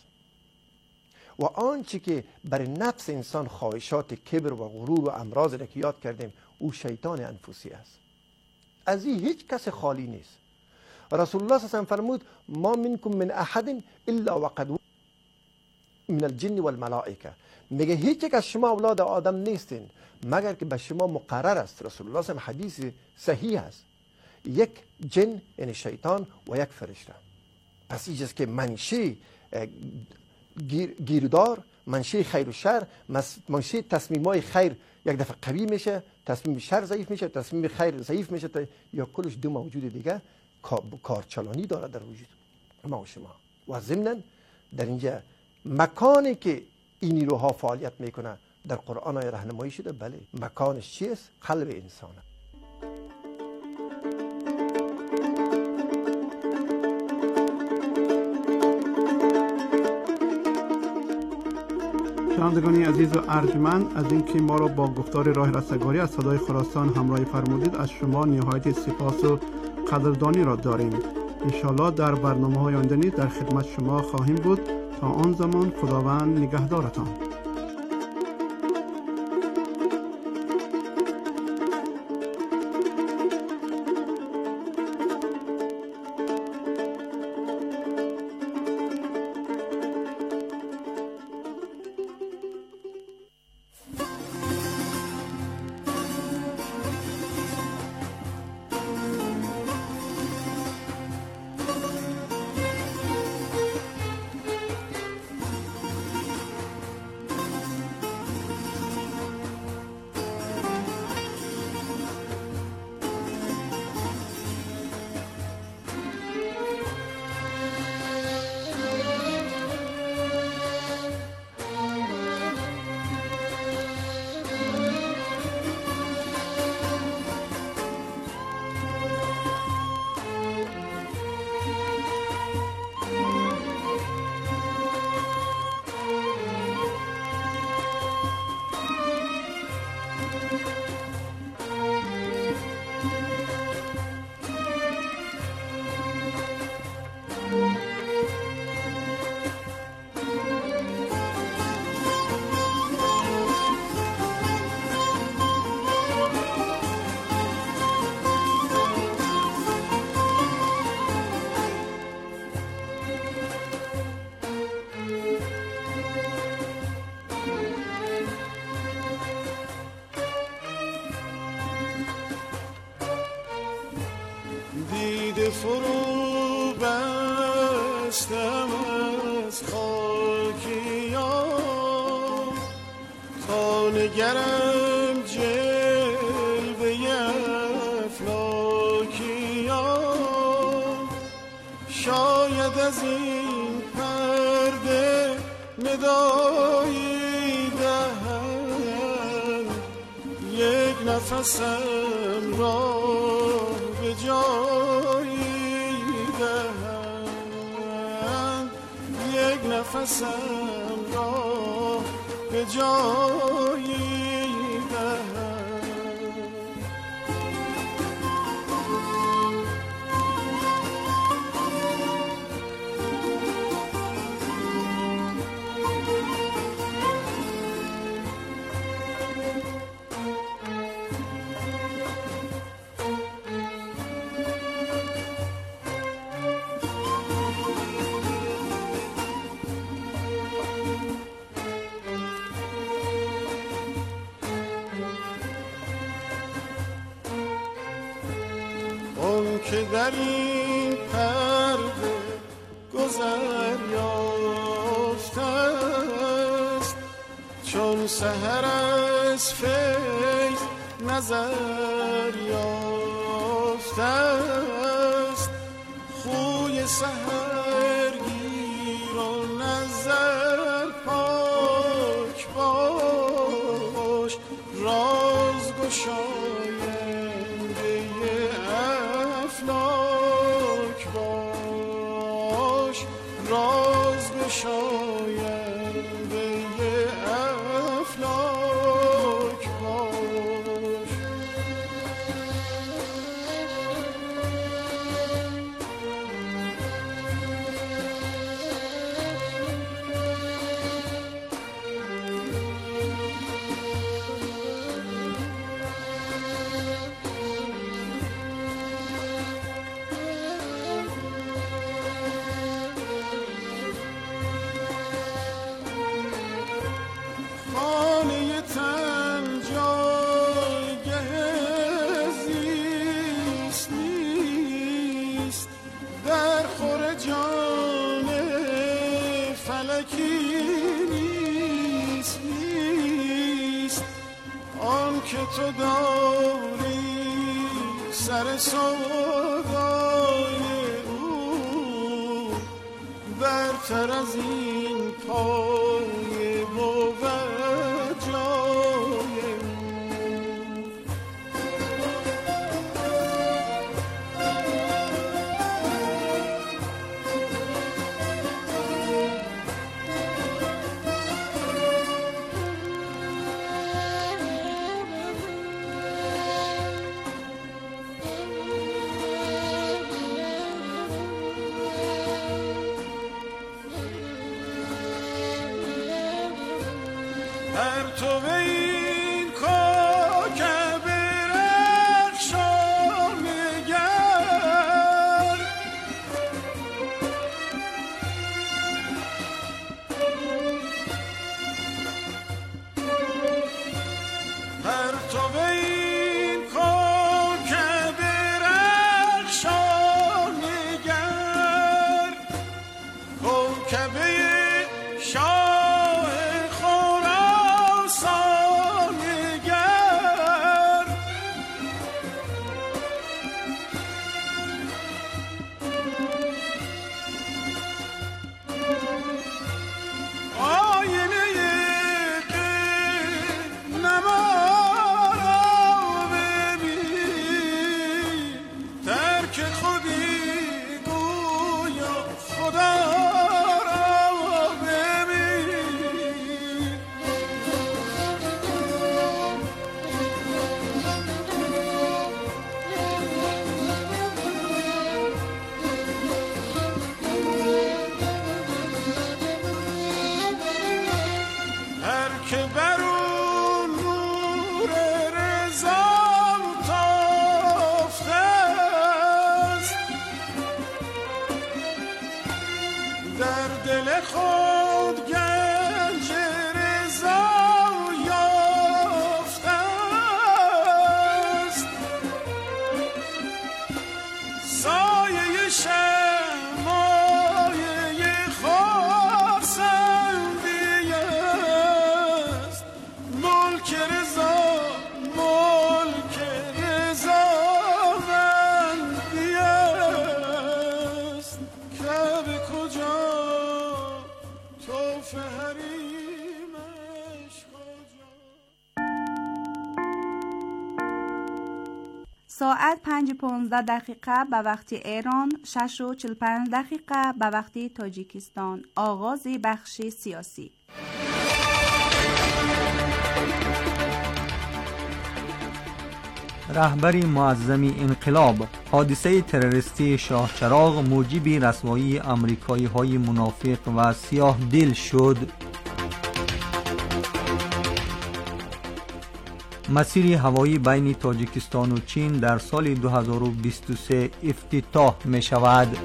و آنچه که بر نفس انسان خواهشات کبر و غرور و امراض را که یاد کردیم، او شیطان انفسی است. از این هیچ کس خالی نیست. رسول الله صلی الله علیه و آله فرمود ما منکم من احد الا وقد من الجن والملائکه. میگه هیچ یک از شما اولاد آدم نیستین مگر که به شما مقرر است. رسول الله صلی الله علیه و آله حدیث صحیح است، یک جن یعنی شیطان و یک فرشته. پس اینجاست که منشأ گیردار، منشأ خیر و شر، منشأ تصمیمای خیر یک دفعه قوی میشه، تصمیم شر ضعیف میشه، تصمیم خیر ضعیف میشه، یا کلش دو موجود دیگه کارچلانی داره در وجود ما و شما. و ضمناً در اینجا مکانی که این نیروها فعالیت میکنه در قرآن راهنمایی شده. بله، مکانش چیست؟ قلب انسانه. شنوندگان عزیز و ارجمند، از اینکه ما را با گفتار راه رستگاری از صدای خراسان همراهی فرمودید از شما نهایت سپاس و قدردانی را داریم. انشالله در برنامه‌های آینده نیز در خدمت شما خواهیم بود. تا آن زمان خداوند نگهدارتان. فرو بستم از خاکیان تا نگرم جلوه افلاکیان. شاید از این پرده ندایی دهند یک نفسم را به جایی دهند، یک نفسم را به جایی دهند. که در این پرده گذر یافته است، چون سحر از فیض نظر یافته است. خوی سحرگیر و نظر پاک باش، راز گشاینده افلاک باش، راز گشاینده افلاک باش. که تو داری سر سودای او، برتر از این پای بود جای. ساعت 5:15 به وقت ایران، 6:45 به وقت تاجیکستان. آغاز بخش سیاسی. رهبر معظم انقلاب: حادثه تروریستی شاه چراغ موجب رسوایی آمریکایی‌های منافق و سیاه دل شد. مسیر هوایی بین تاجیکستان و چین در سال 2023 افتتاح می شود.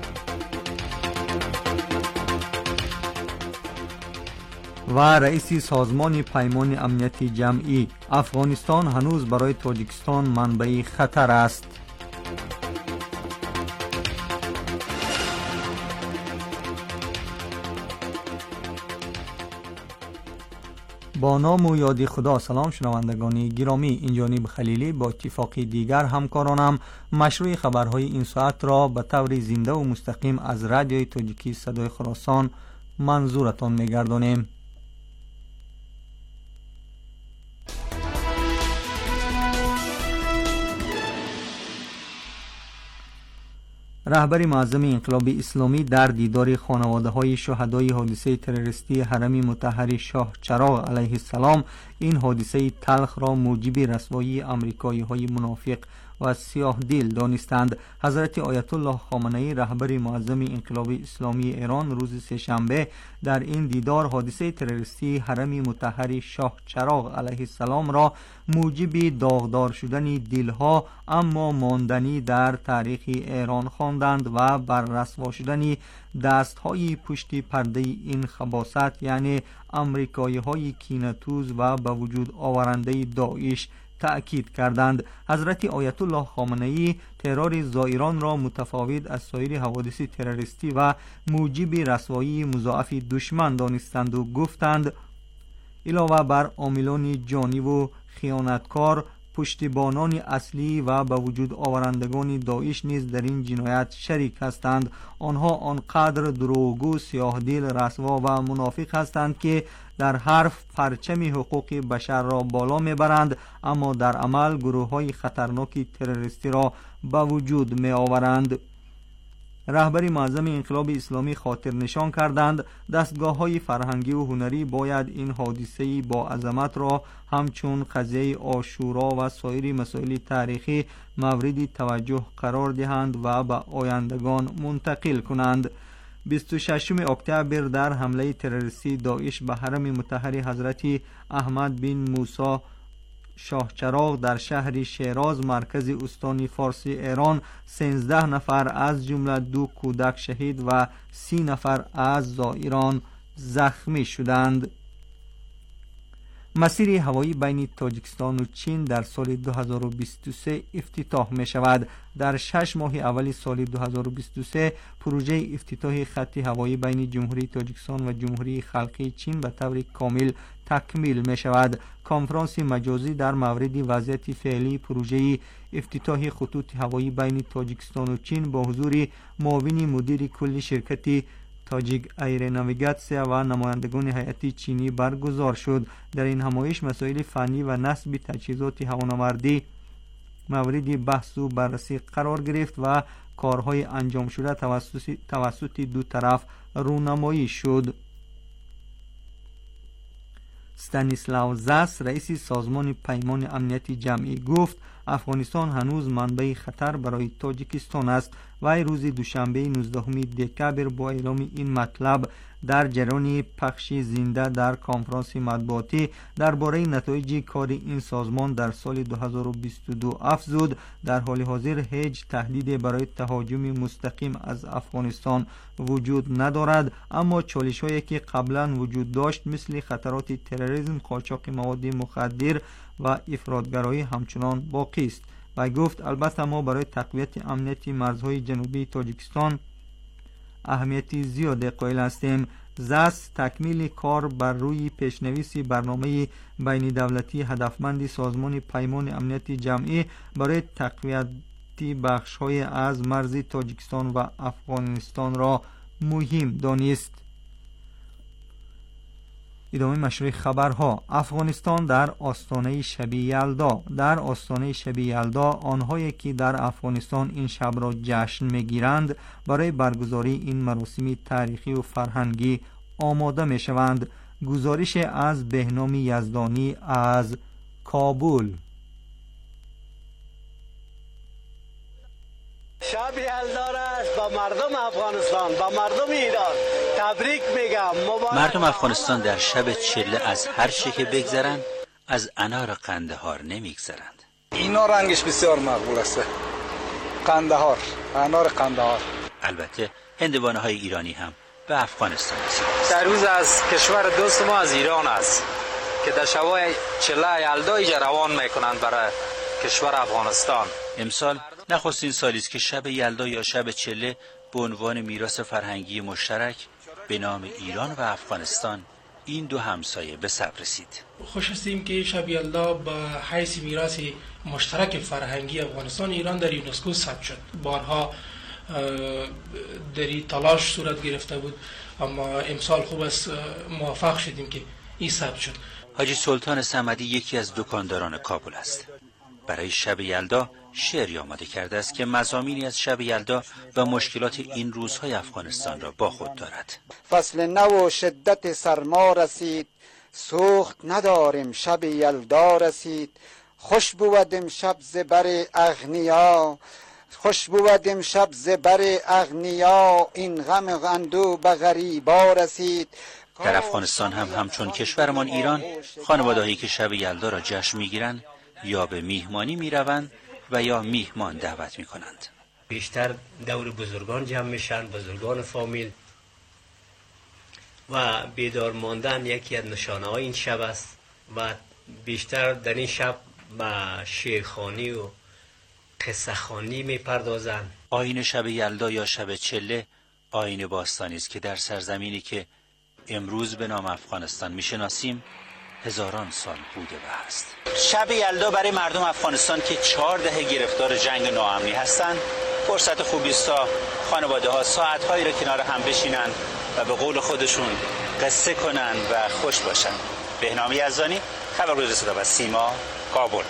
و رئیس سازمان پیمان امنیت جمعی: افغانستان هنوز برای تاجیکستان منبع خطر است. با نام و یاد خدا. سلام شنوندگان گرامی، این جانب خلیلی با اتفاق دیگر همکارانم مشروع خبرهای این ساعت را به طور زنده و مستقیم از رادیوی تاجیکی صدای خراسان منظورتان می‌گردانیم. رهبر معظم انقلاب اسلامی در دیدار خانواده‌های شهدای حادثه تروریستی حرم مطهر شاه چراغ علیه السلام این حادثه تلخ را موجب رسوایی آمریکایی‌های منافق و سیاه دل دانستند. حضرت آیت الله خامنه‌ای رهبر معظم انقلاب اسلامی ایران روز سه‌شنبه در این دیدار حادثه تروریستی حرم مطهر شاه چراغ علیه السلام را موجب داغدار شدن دلها اما ماندنی در تاریخ ایران خواندند و بر رسوا شدن دست‌های پشت پرده این خباثت یعنی آمریکایی‌های کینه‌توز و به وجود آورنده داعش تأکید کردند. حضرت آیت الله خامنه‌ای ترور زائران را متفاوت از سایر حوادث تروریستی و موجب رسوایی مضاعف دشمن دانستند و گفتند علاوه بر عاملان جانی و خیانتکار، پشتیبانان اصلی و به وجود آورندگان داعش نیز در این جنایت شریک هستند. آنها آنقدر دروغگو، سیاه‌دل، رسوا و منافق هستند که در حرف پرچم حقوق بشر را بالا میبرند اما در عمل گروه‌های خطرناک تروریستی را به وجود می آورند. رهبر معظم انقلاب اسلامی خاطر نشان کردند دستگاه‌های فرهنگی و هنری باید این حادثه با عظمت را همچون قضیه عاشورا و سایر مسائل تاریخی مورد توجه قرار دهند و به آیندگان منتقل کنند. 26 اکتبر در حمله تروریستی داعش به حرم مطهر حضرت احمد بن موسی شاهچراغ در شهر شیراز مرکز استان فارسی ایران 13 نفر از جمله 2 کودک شهید و 30 نفر از زائران زخمی شدند. مسیر هوایی بین تاجیکستان و چین در سال 2023 افتتاح می شود. در 6 ماه اول سال 2023 پروژه افتتاح خط هوایی بین جمهوری تاجیکستان و جمهوری خلقی چین به طور کامل تکمیل می شود. کنفرانس مجازی در مورد وضعیت فعلی پروژه افتتاح خطوط هوایی بین تاجیکستان و چین با حضور معاون مدیر کل شرکت تاجیک ایر ناویگاسیا و نمایندگان هیئت چینی برگزار شد. در این همایش مسائل فنی و نصب تجهیزات هوانوردی مورد بحث و بررسی قرار گرفت و کارهای انجام شده توسط دو طرف رونمایی شد. استانیسلاو زاس رئیس سازمان پیمان امنیتی جمعی گفت افغانستان هنوز منبع خطر برای تاجیکستان است و روز دوشنبه 19 دکبر با اعلام این مطلب در جریان پخش زنده در کنفرانس مطبوعاتی درباره نتایج کار این سازمان در سال 2022 افزود در حال حاضر هیچ تهدیدی برای تهاجم مستقیم از افغانستان وجود ندارد، اما چالش‌هایی که قبلا وجود داشت مثل خطرات تروریسم، قاچاق مواد مخدر و افراطگرایی همچنان باقی است و گفت البته ما برای تقویت امنیت مرزهای جنوبی تاجیکستان اهمیت زیادی قائل هستیم. زاس تکمیل کار بر روی پیشنویس برنامه بین دولتی هدفمند سازمان پیمان امنیتی جمعی برای تقویت بخش‌های از مرز تاجیکستان و افغانستان را مهم دانست. ادامه مشروع خبرها. افغانستان در آستانه شب یلدا. در آستانه شب یلدا آنهایی که در افغانستان این شب را جشن می‌گیرند برای برگزاری این مراسم تاریخی و فرهنگی آماده می‌شوند. گزارش از بهنام یزدانی از کابل. شب یلدا را با مردم افغانستان، با مردم ایران تبریک میگم. مردم افغانستان در شب چله از هر چه که بگذرند از انار قندهار نمیگذرند. اینا رنگش بسیار مقبول است. قندهار، انار قندهار. البته هندوانه های ایرانی هم به افغانستان رسید. در روز از کشور دوست ما از ایران است که در شبای چله یلدا اینجا روان میکنند برای کشور افغانستان. امسال نخستین سالی است که شب یلدا یا شب چله به عنوان میراث فرهنگی مشترک به نام ایران و افغانستان این دو همسایه به سر رسید. خوش هستیم که شب یلدا به حیث میراث مشترک فرهنگی افغانستان ایران در یونسکو ثبت شد. بارها در این تلاش صورت گرفته بود، اما امسال خوب است موفق شدیم که این ثبت شد. حاجی سلطان صمدی یکی از دکانداران کابل است. برای شب یلدا شعری آماده کرده است که مضامینی از شب یلدا و مشکلات این روزهای افغانستان را با خود دارد. فصل نو و شدت سرما رسید، سوخت نداریم شب یلدا رسید. خوش بود امشب زبر اغنیا، خوش بود امشب زبر اغنیا، این غم اندو به غریبا رسید. در افغانستان هم همچون کشورمان ایران خانواده‌هایی که شب یلدا را جشن می‌گیرند یا به میهمانی میروند و یا میهمان دعوت میکنند. بیشتر دور بزرگان جمع میشن، بزرگان فامیل، و بیدار ماندن یکی از نشانه های این شب است و بیشتر در این شب به شعرخوانی و قصه خوانی میپردازند. آیین شب یلدا یا شب چله آیین باستانی است که در سرزمینی که امروز به نام افغانستان میشناسیم هزاران سال بوده و هست. شب یلدا برای مردم افغانستان که 4 دهه گرفتار جنگ ناامنی هستند فرصت خوبی است تا خانواده‌ها ساعت‌هایی را کنار هم بشینند و به قول خودشون قصه کنند و خوش باشند. بهنام یزدانی، خبرگزاری صدا و سیما، کابل.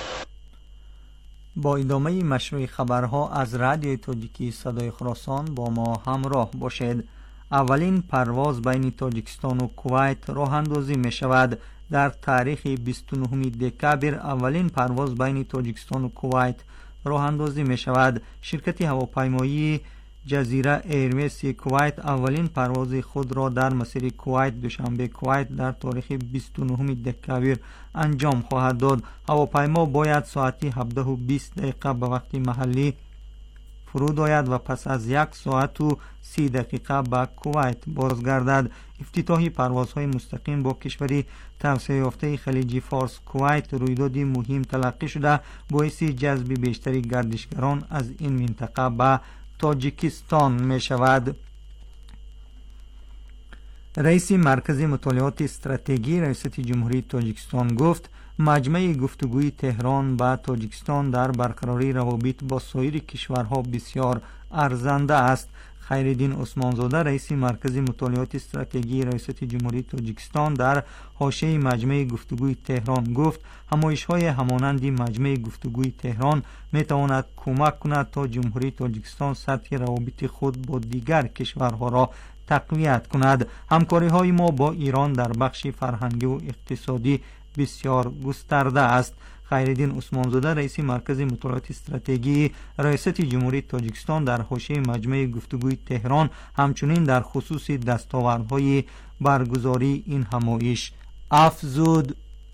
با ادامه مشروع خبرها از رادیوی تاجیکی صدای خراسان با ما همراه باشید. اولین پرواز بین تاجیکستان و کویت راه اندازی می شود. در تاریخ 29 دکبر اولین پرواز بین تاجیکستان و کویت راه اندازی می شود. شرکت هواپیمایی جزیره ایرویز کویت اولین پرواز خود را در مسیر کویت دوشنبه کویت در تاریخ 29 دکامبر انجام خواهد داد. هواپیما باید ساعتی 17:20 به وقت محلی فرود آید و پس از 1 ساعت و 30 دقیقه به کویت بازگردد. افتتاح پروازهای مستقیم با کشوری توسعه یافته خلیج فارس کویت رویدادی مهم تلقی شده باعث جذب بیشتری گردشگران از این منطقه به تاجیکستان می شود. رئیس مرکز مطالعات استراتژی ریاست جمهوری تاجیکستان گفت مجمع گفتگوی تهران با تاجیکستان در برقراری روابط با سایر کشورها بسیار ارزنده است. خیرالدین عثمانزاده رئیس مرکز مطالعات استراتژی ریاست جمهوری تاجیکستان در حاشیه مجمع گفتگوی تهران گفت همایش‌های همانند مجمع گفتگوی تهران می‌تواند کمک کند تا جمهوری تاجیکستان سطح روابط خود با دیگر کشورها را تقویت کند. همکاری‌های ما با ایران در بخش فرهنگی و اقتصادی بسیار گسترده است. خیرالدین عثمانزاده رئیس مرکز مطالعات استراتژی ریاست جمهوری تاجیکستان در حاشیه مجمع گفتگوی تهران همچنین در خصوص دستاوردهای برگزاری این همایش افزود.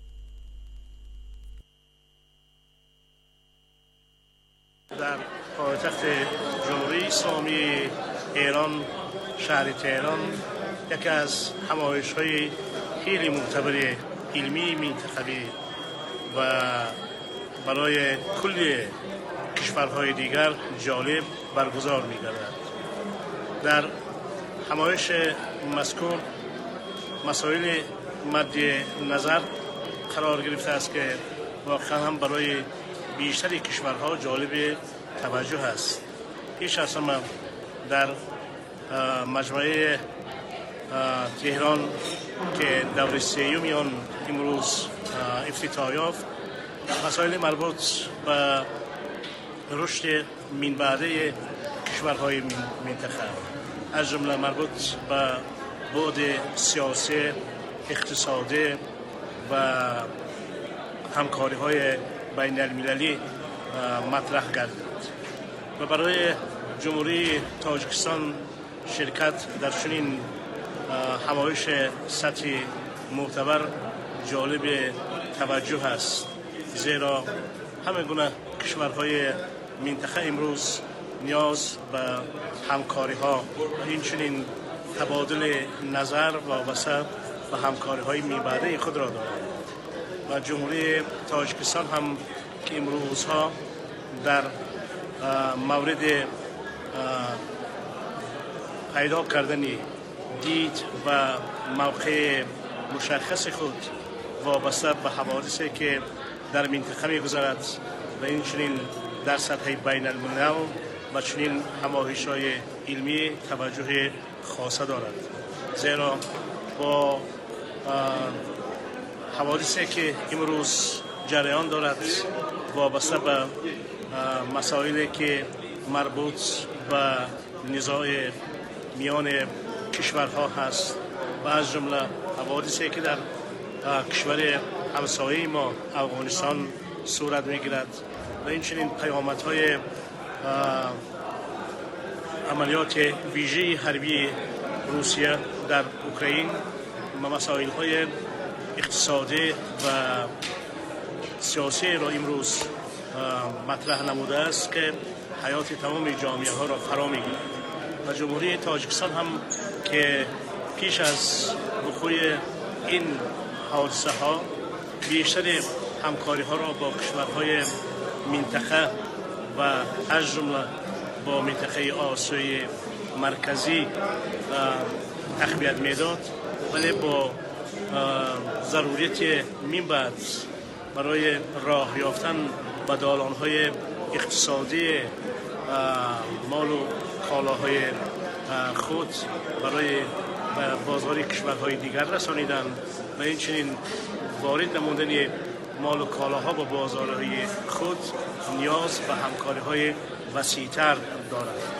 در پایتخت جمهوری اسلامی ایران شهر تهران یکی از همایش‌های خیلی معتبر علمی منتخبی و برای کل کشورهای دیگر جالب برگزار می‌گردد. در همایش مذکور مسائل مد نظر قرار گرفته است که واقعا هم برای بیشتر کشورها جالب توجه است. پیش از همه در مجمع تهران که دور سیوم آن امروز افتتاح یافت مسائل مربوط به رشد من بعده کشورهای منطقه از جمله مربوط به بعد سیاسی، اقتصادی و همکاری‌های بین المللی مطرح گردید و برای جمهوری تاجیکستان شرکت در چنین همایش سطح معتبر جالب توجه است، زیرا همه گونه کشورهای منطقه امروز نیاز به همکاری ها و این چنین تبادل نظر وابسته به همکاری های میبعده خود را دارد و جمهوری تاجیکستان هم که امروزها در مورد پیدا کردن دید و موقع مشخص خود وابسته به حوادثی که در منطقه می‌گذرد و این چنین در سطح بین الملل و چنین همایش‌های علمی توجه خاصه دارد، زیرا با حوادثی که امروز جریان دارد وابسته به مسائلی که مربوط به نزاع میان کشورها هست و از جمله حوادثی که در کشور همسایه ما افغانستان صورت میگیرد و این چنین پیامدهای عملیات ویژه حربی روسیه در اوکراین و مسائل‌های اقتصادی و سیاسی را امروز مطرح نموده است که حیات تمام جامعه ها را فرا میگیرد و جمهوری تاجیکستان هم که پیش از وقوع این حادثه ها بیشتر همکاری ها را با کشورهای منطقه و از جمله با منطقه آسیای مرکزی تقویت میداد، ولی با ضروریت من بعد برای راه یافتن به دالان‌های اقتصادی مال و کالاهای خود برای بازار کشورهای دیگر رسانیدن و این چنین وارد نمودن مال و کالاها با بازارهای خود نیاز به همکاری‌های وسیع‌تر دارد.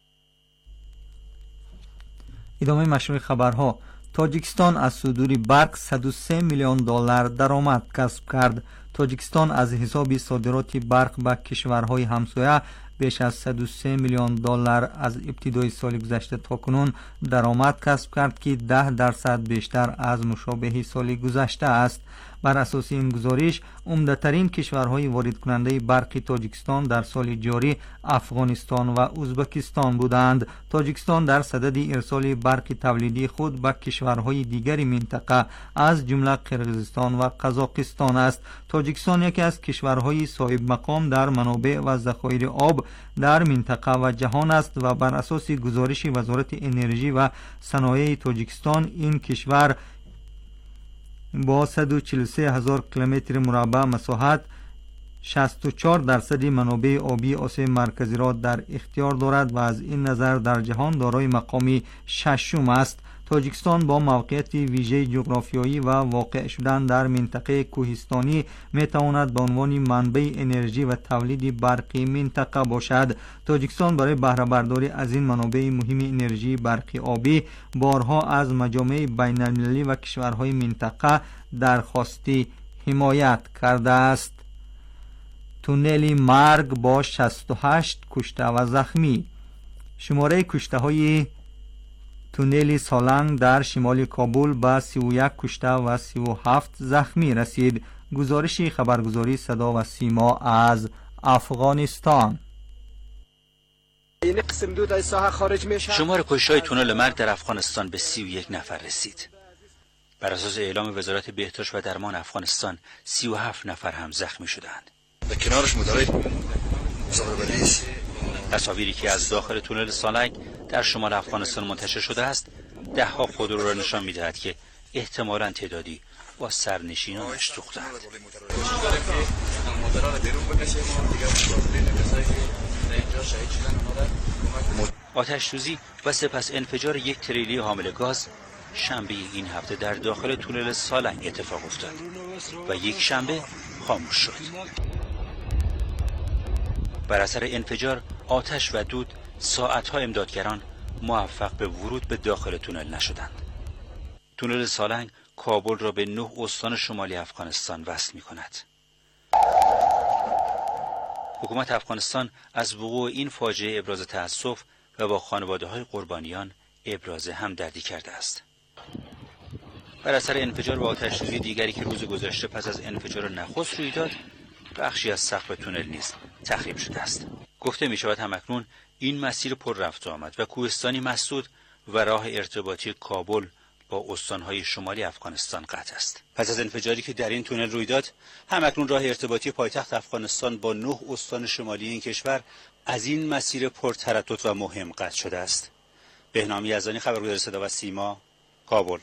ادامه مشروع خبرها. تاجیکستان از صدور برق 103 میلیون دلار درآمد کسب کرد. تاجیکستان از حساب صادرات برق به کشورهای همسایه بیش از 103 میلیون دلار از ابتدای سال گذشته تا کنون درآمد کسب کرد که 10% بیشتر از مشابه سال گذشته است. بر اساس این گزارش عمده‌ترین کشورهای وارد کننده برق تاجیکستان در سال جاری افغانستان و ازبکستان بودند. تاجیکستان در صدد ارسال برق تولیدی خود به کشورهای دیگر منطقه از جمله قرقیزستان و قزاقستان است. تاجیکستان یکی از کشورهای صاحب مقام در منابع و ذخایر آب در منطقه و جهان است و بر اساس گزارش وزارت انرژی و صنایع تاجیکستان این کشور با 143,000 کیلومتر مربع مساحت 64% منابع آبی آسیا مرکزی را در اختیار دارد و از این نظر در جهان دارای مقام ششم است. تاجیکستان با موقعیت ویژه جغرافیایی و واقع شدن در منطقه کوهستانی می تواند به عنوان منبع انرژی و تولید برقی منطقه باشد. تاجیکستان برای بهره برداری از این منابع مهم انرژی برقی آبی بارها از مجامع بین المللی و کشورهای منطقه درخواستی حمایت کرده است. تونل مرگ با 68 کشته و زخمی. شماره کشته های تونل سالنگ در شمال کابل به 31 کشته و 37 زخمی رسید. گزارش خبرگزاری صدا و سیما از افغانستان. شمار کشته‌های تونل مرگ در افغانستان به 31 نفر رسید. بر اساس اعلام وزارت بهداشت و درمان افغانستان 37 نفر هم زخمی شدند. به کنارش مدرای تصاویری که از داخل تونل سالنگ در شمال افغانستان منتشر شده است دهها خودرو را نشان می‌دهد که احتمالاً تعدادی با سرنشینانش سوختند. آتش‌سوزی و سپس انفجار یک تریلی حامل گاز شنبه این هفته در داخل تونل سالنگ اتفاق افتاد و یک شنبه خاموش شد. بر اثر انفجار آتش و دود ساعت‌ها امدادگران موفق به ورود به داخل تونل نشدند. تونل سالنگ کابل را به 9 استان شمالی افغانستان وصل می‌کند. حکومت افغانستان از وقوع این فاجعه ابراز تأسف و با خانواده‌های قربانیان ابراز همدردی کرده است. بر اثر انفجار و آتش‌سوزی دیگری که روز گذشته پس از انفجار نخست روی داد، بخشی از سقف تونل نیز تخریب شده است. گفته می شود همکنون این مسیر پر رفت و آمد و کوهستانی مسدود و راه ارتباطی کابل با استانهای شمالی افغانستان قطع است. پس از انفجاری که در این تونل روی داد، همکنون راه ارتباطی پایتخت افغانستان با 9 استان شمالی این کشور از این مسیر پر تردد و مهم قطع شده است. بهنام یزدانی، خبرگزاری صدا و سیما، کابل.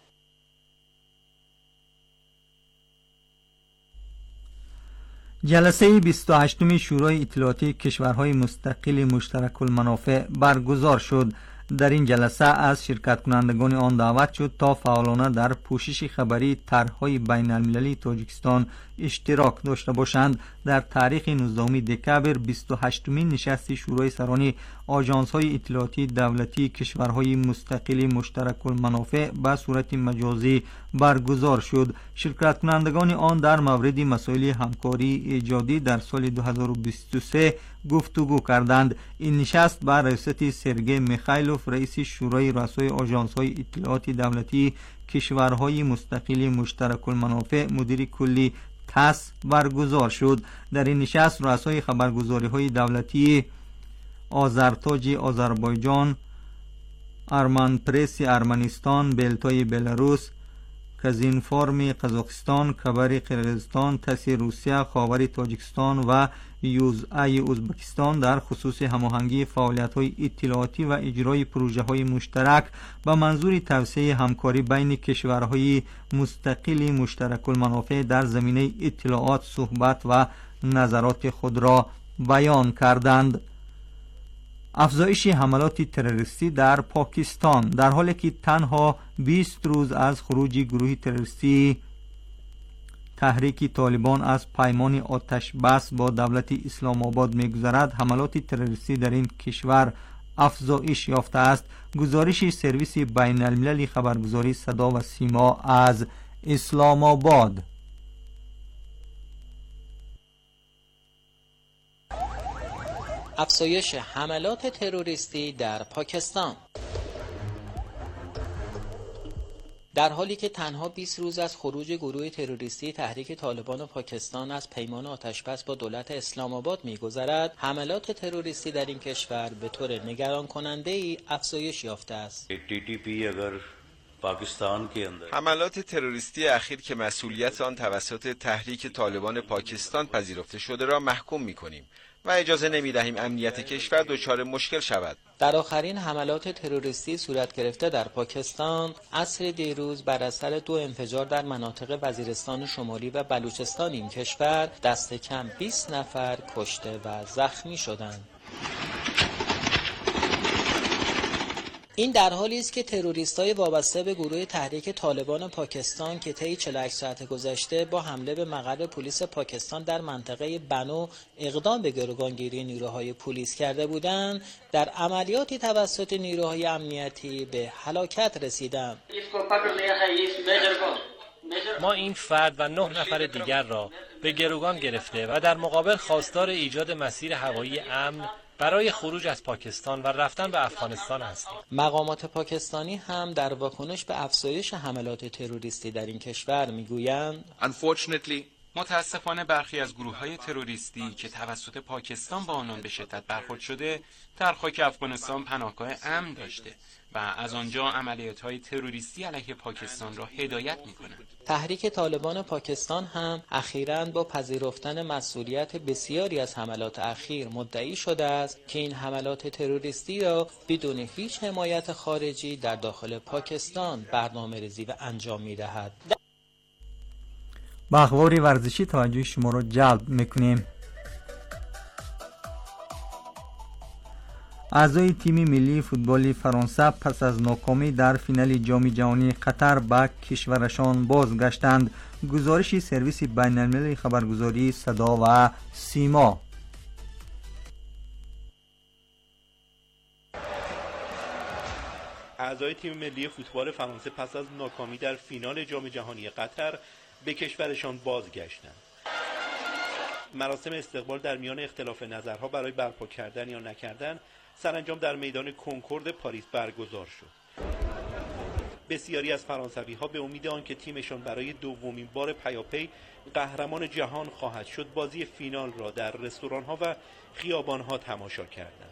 جلسه 28 شورای اطلاعاتی کشورهای مستقل مشترک المنافع برگزار شد. در این جلسه از شرکت کنندگان آن دعوت شد تا فعالانه در پوشش خبری طرح‌های بین المللی تاجیکستان اشتراک داشته باشند. در تاریخ 19 دکامبر 28مین نشست شورای سران آژانس‌های اطلاعاتی دولتی کشورهای مستقل مشترک المنافع به صورت مجازی برگزار شد. شرکت کنندگان آن در مورد مسائل همکاری ایجادی در سال 2023 گفتگو کردند. این نشست بر رئاست سرگئی میخایلوف، رئیس شورای رؤسای آژانس‌های اطلاعاتی دولتی کشورهای مستقل مشترک المنافع، مدیر کلی تاس برگزار شد. در این نشست رؤسای خبرگزاری‌های دولتی آذرتاج آذربایجان، ارمن پرس ارمنستان، بلتای بلاروس، کازینفارم قزاقستان، خبر قرقیزستان، تاس روسیه، خاور تاجیکستان و یوزای ازبکستان در خصوص هماهنگی فعالیت‌های اطلاعاتی و اجرای پروژه‌های مشترک به منظور توسعه همکاری بین کشورهای مستقل مشترک المنافع در زمینه اطلاعات صحبت و نظرات خود را بیان کردند. افزایش حملات تروریستی در پاکستان. در حالی که تنها 20 روز از خروج گروه تروریستی تحریک طالبان از پیمان آتش بس با دولت اسلام آباد می‌گذرد، حملات تروریستی در این کشور افزایش یافته است. گزارش سرویس بین المللی خبرگزاری صدا و سیما از اسلام آباد. افزایش حملات تروریستی در پاکستان. در حالی که تنها 20 روز از خروج گروه تروریستی تحریک طالبان پاکستان از پیمان آتشبس با دولت اسلام آباد می‌گذرد، حملات تروریستی در این کشور به طور نگران کننده‌ای افزایش یافته است. حملات تروریستی اخیر که مسئولیت آن توسط تحریک طالبان پاکستان پذیرفته شده را محکوم می‌کنیم و اجازه نمی‌دهیم امنیت کشور دچار مشکل شود. در آخرین حملات تروریستی صورت گرفته در پاکستان، عصر دیروز بر اثر 2 انفجار در مناطق وزیرستان شمالی و بلوچستان این کشور، دست کم 20 نفر کشته و زخمی شدند. این در حالی است که تروریست‌های وابسته به گروه تحریک طالبان پاکستان که طی 48 ساعت گذشته با حمله به مقر پلیس پاکستان در منطقه بنو اقدام به گروگانگیری نیروهای پلیس کرده بودند، در عملیاتی توسط نیروهای امنیتی به هلاکت رسیدند. ما این فرد و 9 نفر دیگر را به گروگان گرفته و در مقابل خواستار ایجاد مسیر هوایی امن برای خروج از پاکستان و رفتن به افغانستان هستیم. مقامات پاکستانی هم در واکنش به افزایش حملات تروریستی در این کشور میگویند متاسفانه برخی از گروه‌های تروریستی که توسط پاکستان با آنان به شدت برخورد شده در خاک افغانستان پناهگاه امن داشته و از آنجا عملیات‌های تروریستی علیه پاکستان را هدایت می‌کنند. تحریک طالبان پاکستان هم اخیراً با پذیرفتن مسئولیت بسیاری از حملات اخیر مدعی شده است که این حملات تروریستی را بدون هیچ حمایت خارجی در داخل پاکستان برنامه‌ریزی و انجام می‌دهد. با اخبار ورزشی توجه شما را جلب می‌کنیم. اعضای تیم ملی فوتبال فرانسه پس از ناکامی در فینال جام جهانی قطر به کشورشان بازگشتند. گزارش سرویس بین‌المللی خبرگزاری صدا و سیما. اعضای تیم ملی فوتبال فرانسه پس از ناکامی در فینال جام جهانی قطر به کشورشان بازگشتند. مراسم استقبال در میان اختلاف نظرها برای برپا کردن یا نکردن سرانجام در میدان کنکورد پاریس برگزار شد. بسیاری از فرانسوی‌ها به امید آنکه تیمشان برای دومین بار پیاپی قهرمان جهان خواهد شد، بازی فینال را در رستوران‌ها و خیابان‌ها تماشا کردند.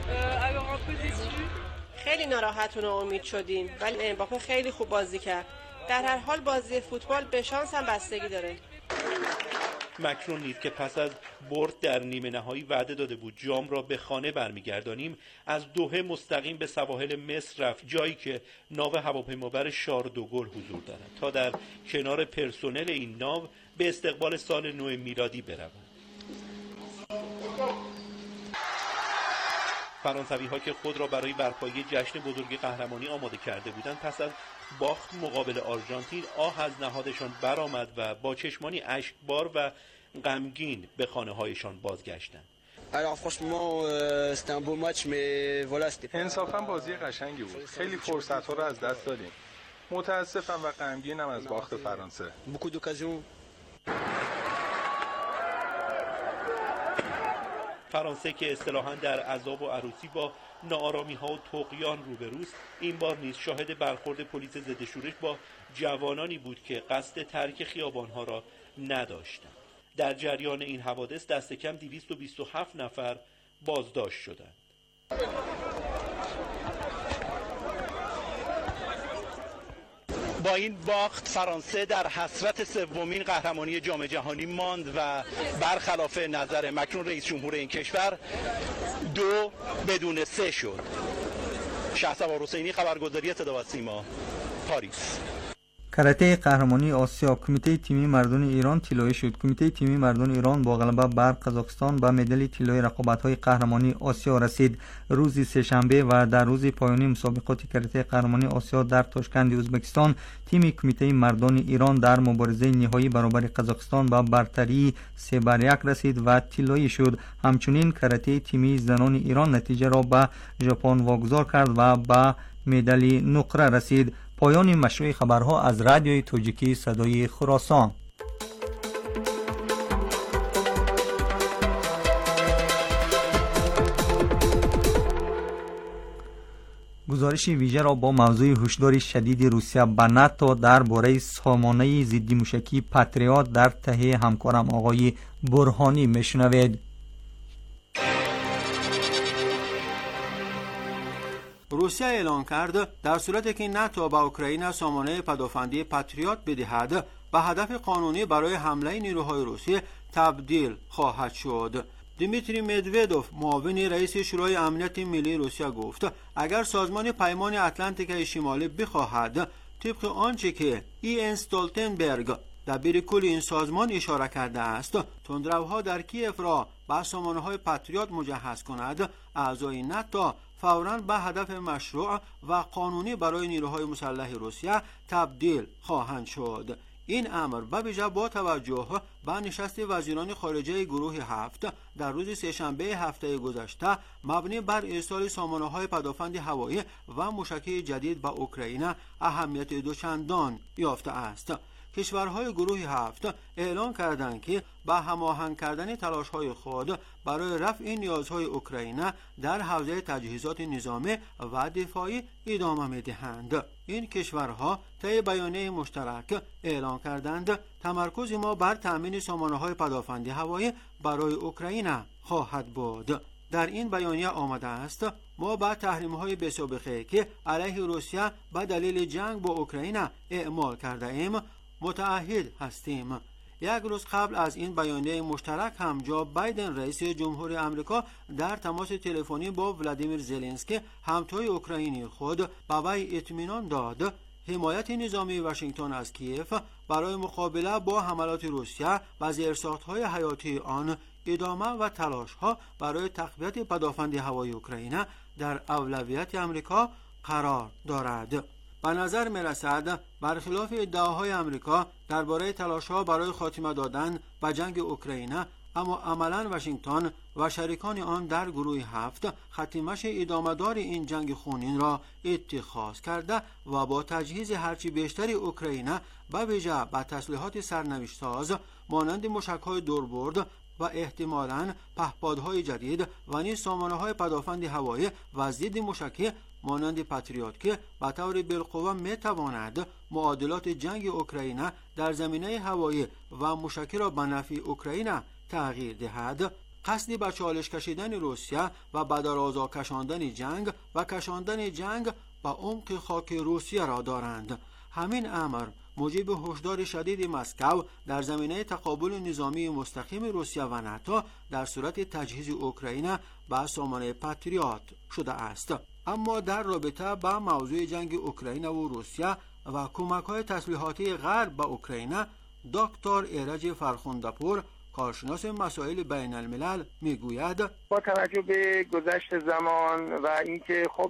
خیلی ناراحت و ناامید شدیم، ولی امباپه خیلی خوب بازی کرد. در هر حال بازی فوتبال به شانس هم بستگی داره. مکرون نیز که پس از برد در نیمه نهایی وعده داده بود جام را به خانه برمیگردانیم، از دوحه مستقیم به سواحل مصر رفت، جایی که ناو هواپیمابر شارل دوگل حضور دارد تا در کنار پرسنل این ناو به استقبال سال نو میلادی برود. فرانسوی‌ها که خود را برای برپایی جشن بزرگ قهرمانی آماده کرده بودند، پس از باخت مقابل آرژانتین آه از نهادشان برآمد و با چشمانی اشکبار و غمگین به خانه‌هایشان بازگشتند. انصافاً بازی قشنگی بود. خیلی فرصت‌ها را از دست دادیم. متاسفم و غمگینم از باخت فرانسه. فرانسه که اصطلاحاً در عذاب و عروسی با ناآرامی‌ها و طغیان روبروست، این بار نیز شاهد برخورد پلیس ضد شورش با جوانانی بود که قصد ترک خیابان‌ها را نداشتند. در جریان این حوادث دست کم 227 نفر بازداشت شدند. با این باخت فرانسه در حسرت سومین قهرمانی جام جهانی ماند و برخلاف نظر مکرون رئیس جمهور این کشور 2-3 شد. شهسوار حسینی، خبرگزاری صدا و سیما، پاریس. کرته قهرمانی آسیا، کمیته تیمی مردان ایران طلایی شد. کمیته تیمی مردان ایران با غلبه بر قزاقستان به مدال طلایی رقابت‌های قهرمانی آسیا رسید. روز سه‌شنبه و در روز پایانی مسابقات کرته قهرمانی آسیا در تاشکند ازبکستان، تیم کمیته مردان ایران در مبارزه نهایی برابر قزاقستان به برتری 3-1 رسید و طلایی شد. همچنین کرته تیمی زنان ایران نتیجه را به ژاپن واگذار کرد و به مدال نقره رسید. پایان مشروع خبرها از رادیوی توجیکی صدای خراسان. گزارش ویژه را با موضوع هشدار شدید روسیه به ناتو درباره سامانه ضد موشکی پاتریوت در تهیه همکارم آقای برهانی میشنوید. روسیه اعلام کرد در صورتی که ناتو به اوکراین سامانه پدافندی پاتریوت بدهد به هدف قانونی برای حمله نیروهای روسیه تبدیل خواهد شد. دیمیتری مدودوف معاون رئیس شورای امنیت ملی روسیه گفت اگر سازمان پیمان اتلانتیک شمالی بخواهد طبق آنچه که استولتنبرگ دبیر کل این سازمان اشاره کرده است تندروها در کیف را به سامانه‌های پاتریوت مجهز کند، اعضای ناتو فوراً به هدف مشروع و قانونی برای نیروهای مسلح روسیه تبدیل خواهند شد. این امر به ویژه با توجه به نشست وزیران خارجه گروه 7 در روز سه‌شنبه هفته گذشته مبنی بر ارسال سامانه‌های پدافند هوایی و موشکی جدید به اوکراین اهمیت دوچندان یافته است. کشورهای گروه 7 اعلام کردند که به هماهنگ کردن تلاش‌های خود برای رفع نیازهای اوکراین در حوزه تجهیزات نظامی و دفاعی ادامه می‌دهند. این کشورها طی بیانیه مشترک اعلام کردند تمرکز ما بر تأمین سامانه‌های پدافندی هوایی برای اوکراین خواهد بود. در این بیانیه آمده است ما با تحریم‌های بی‌سابقه که علیه روسیه به دلیل جنگ با اوکراین اعمال کرده ایم متعهد هستیم. یک روز قبل از این بیانیه مشترک هم جو بایدن رئیس جمهوری آمریکا در تماس تلفنی با ولادیمیر زلنسکی همتای اوکراینی خود به وی اطمینان داد حمایت نظامی واشنگتن از کیف برای مقابله با حملات روسیه و زیرساخت‌های حیاتی آن ادامه و تلاش‌ها برای تقویت پدافند هوایی اوکراین در اولویت آمریکا قرار دارد. به نظر می‌رسد برخلاف ادعاهای آمریکا درباره تلاش‌ها برای خاتمه دادن به جنگ اوکراین، اما عملاً واشنگتن و شریکان آن در گروه 7 خاتمه‌اش ادامه‌دار این جنگ خونین را اتخاذ کرده و با تجهیز هرچی بیشتری اوکراین به ویژه به تسلیحات سرنوشت‌ساز مانند موشک‌های دوربرد و احتمالاً پهپادهای جدید و نیز سامانه‌های پدافند هوایی و ضد موشکی مانند پاتریوت که به طور بالقوه میتواند معادلات جنگ اوکراین در زمینه هوایی و موشکی را به نفع اوکراین تغییر دهد، قصد به چالش کشیدن روسیه و به درازا کشاندن جنگ و کشاندن جنگ به عمق خاک روسیه را دارند. همین امر موجب هشدار شدید مسکو در زمینه تقابل نظامی مستقیم روسیه و ناتو در صورت تجهیز اوکراین به سامانه پاتریوت شده است. اما در رابطه با موضوع جنگ اوکراین و روسیه و کمک‌های تسلیحاتی غرب به اوکراین، دکتر ایرج فرخنده‌پور کارشناس مسائل بین الملل میگوید با توجه به گذشت زمان و اینکه خب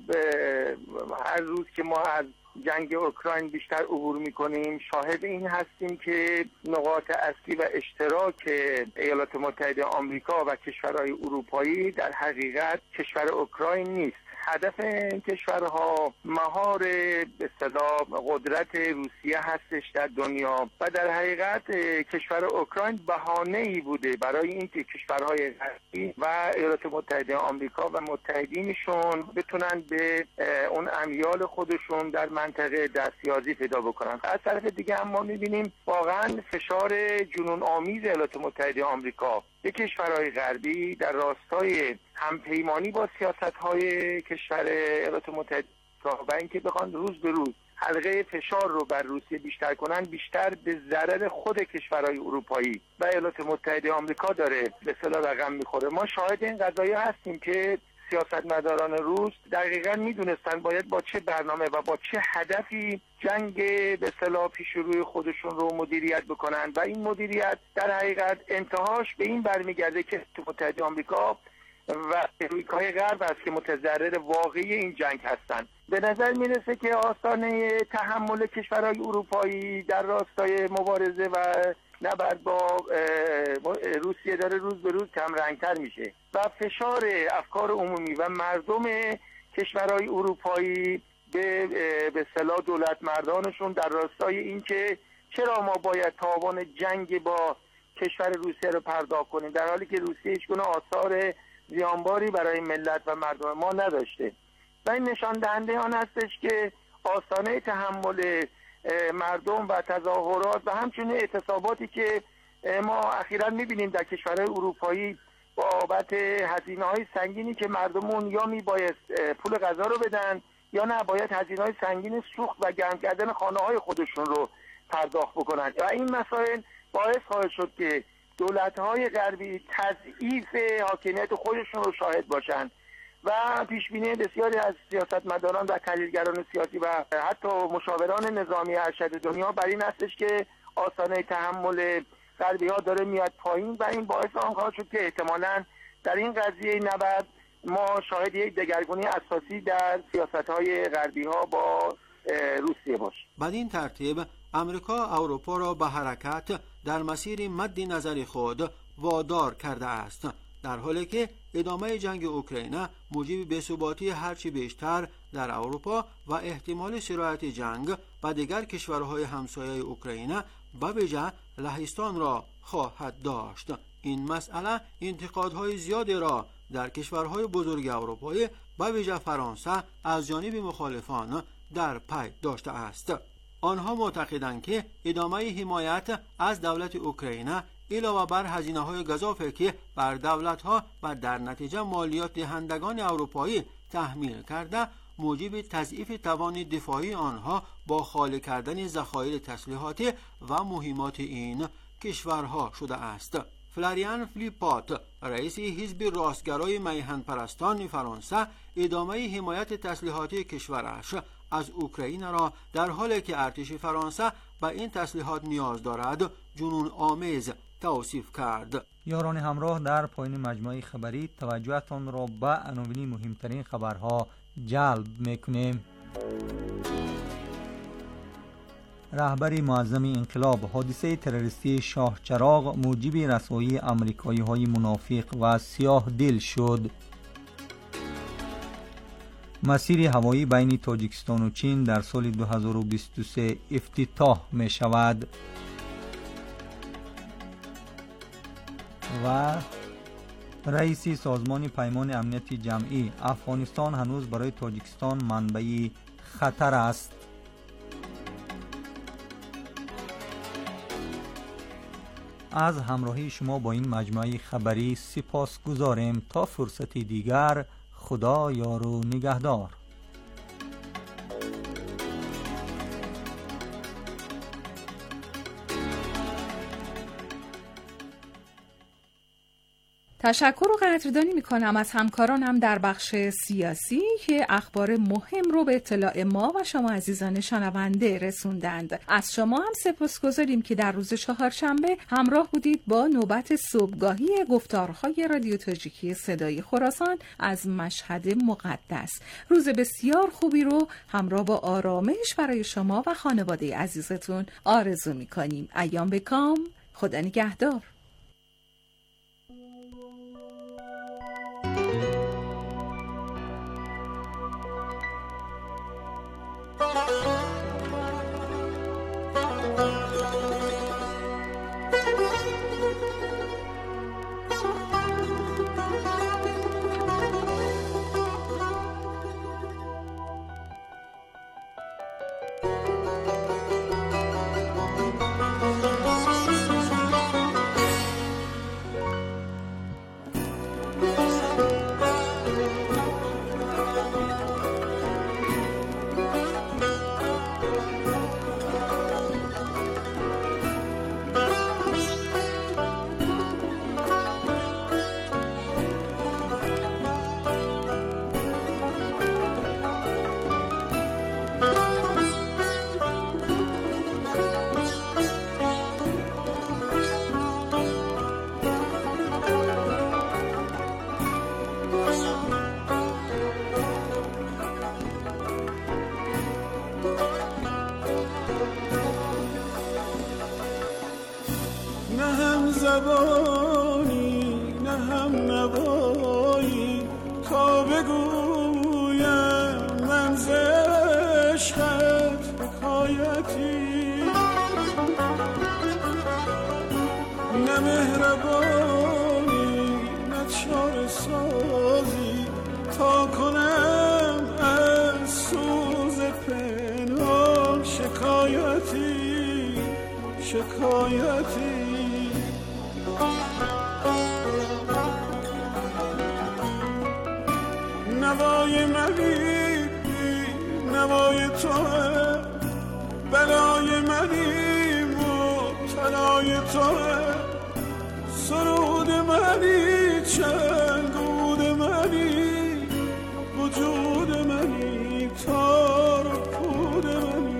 هر روز که ما از جنگ اوکراین بیشتر عبور میکنیم شاهد این هستیم که نقاط اصلی و اشتراک ایالات متحده آمریکا و کشورهای اروپایی در حقیقت کشور اوکراین نیست. هدف این کشورها مهار به اصطلاح قدرت روسیه هستش در دنیا و در حقیقت کشور اوکراین بهانه‌ای بوده برای اینکه کشورهای غربی و ایالات متحده آمریکا و متحدینشون بتونن به اون امیال خودشون در منطقه دستیازی پیدا بکنن. از طرف دیگه هم ما می‌بینیم واقعا فشار جنون آمیز ایالات متحده آمریکا به کشورهای غربی در راستای همپیمانی با سیاست‌های کشور ایالات متحده و اینکه بخوان روز به روز حلقه فشار رو بر روسیه بیشتر کنن، بیشتر به ضرر خود کشورهای اروپایی و ایالات متحده آمریکا داره به اصطلاح رقم میخوره. ما شاهد این قضایا هستیم که سیاستمداران روس دقیقاً میدونستن باید با چه برنامه و با چه هدفی جنگ به اصطلاح پیش روی خودشون رو مدیریت بکنن و این مدیریت در حقیقت انتهاش به این برمیگرده که متحده آمریکا و امریکای غرب است که متضرر واقعی این جنگ هستند. به نظر میرسه که آستانه تحمل کشورهای اروپایی در راستای مبارزه و نبرد با روسیه داره روز به روز کم رنگتر میشه و فشار افکار عمومی و مردم کشورهای اروپایی به اصطلاح دولت مردانشون در راستای این که چرا ما باید تاوان جنگ با کشور روسیه رو پرداخت کنیم در حالی که روسیه هیچ گونه آثار زیانباری برای ملت و مردم ما نداشته. و این نشان دهنده آن هستش که آستانه تحمل مردم و تظاهرات و همچنین اعتصاباتی که ما اخیراً می‌بینیم در کشورهای اروپایی بابت هزینه‌های سنگینی که مردمون یا میبایست پول غذا رو بدن یا نه باید هزینه‌های سنگین سوخت و گرم کردن خانه‌های خودشون رو پرداخت بکنن و این مسائل باعث خواهد شد که دولت‌های غربی تضعیف حاکمیت خودشون رو شاهد باشن و پیشبینی بسیاری از سیاستمداران و تحلیلگران سیاسی و حتی مشاوران نظامی ارشد دنیا بر این هستش که آستانه تحمل غربی‌ها داره میاد پایین و این باعث آن خواهد شد که احتمالاً در این قضیه نبرد ما شاهد یک دگرگونی اساسی در سیاست‌های غربی‌ها با روسیه باشیم. بدین ترتیب امریکا اروپا را به حرکت در مسیر مد نظر خود وادار کرده است، در حالی که ادامه جنگ اوکراین موجب بی‌ثباتی هرچی بیشتر در اروپا و احتمال سرایت جنگ به دیگر کشورهای همسایه اوکراین به ویژه لهستان را خواهد داشت. این مسئله انتقادهای زیادی را در کشورهای بزرگ اروپایی به ویژه فرانسه از جانب مخالفان در پی داشته است. آنها معتقدند که ادامه حمایت از دولت اوکراین علاوه بر هزینه‌های گزافی که بر دولت‌ها و در نتیجه مالیات دهندگان اروپایی تحمیل کرده موجب تضعیف توان دفاعی آنها با خالی کردن ذخایر تسلیحاتی و مهمات این کشورها شده است. فلاریان فلیپات، رئیس حزب راستگرای میهن پرستان فرانسه، ادامه حمایت تسلیحاتی کشورش از اوکراین را در حالی که ارتش فرانسه به این تسلیحات نیاز دارد جنون آمیز توصیف کرد. یاران همراه، در پایان مجموعه خبری توجهتان را به عناوین مهمترین خبرها جلب میکنیم. رهبر معظم انقلاب: حادثه تروریستی شاه چراغ موجب رسوایی امریکایی های منافق و سیاه دل شد. مسیر هوایی بین تاجیکستان و چین در سال 2023 افتتاح می شود. و رئیس سازمان پیمان امنیت جمعی: افغانستان هنوز برای تاجیکستان منبع خطر است. از همراهی شما با این مجموعه خبری سپاس گذاریم. تا فرصتی دیگر، خدا یار و نگهدار. تشکر و قدردانی میکنم از همکارانم در بخش سیاسی که اخبار مهم رو به اطلاع ما و شما عزیزان شنونده رسوندند. از شما هم سپاسگزاریم که در روز چهارشنبه همراه بودید با نوبت صبحگاهی گفتارهای رادیو تاجیکی صدای خراسان از مشهد مقدس. روز بسیار خوبی رو همراه با آرامش برای شما و خانواده عزیزتون آرزو میکنیم. ایام بکام، خدا نگهدار. زبانی نه هم نوایی تا بگویم من ز عشقت حکایتی، نه مهربانی نه چاره سازی تا کنم شکایتی شکایتی نوای منی نوای توه بلای منی مبتلای توه سرود منی چنگود منی وجود منی تار و پود منی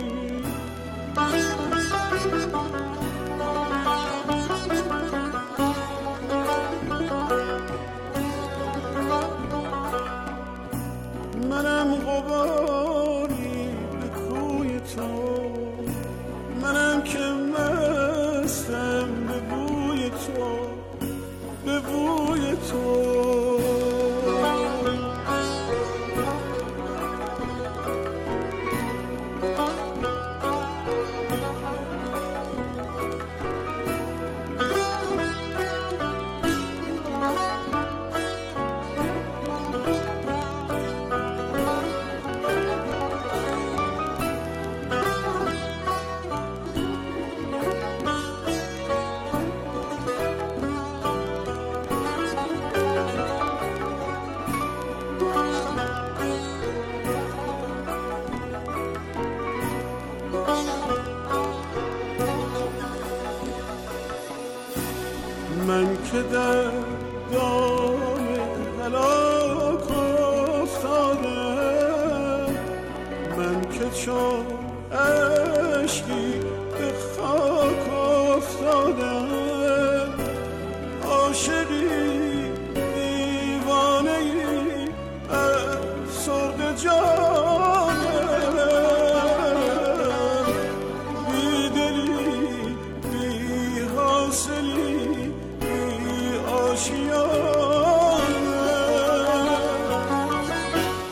منم غباری به کوی تو منم که مستم به بوی تو به بوی تو من که در دام هلاک افتادم من که چون اشکی به خاک افتادم عاشقی دیوانه‌ای افسرده جانم بی دلی بی حاصلی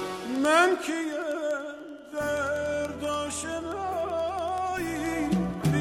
من که در داشنایی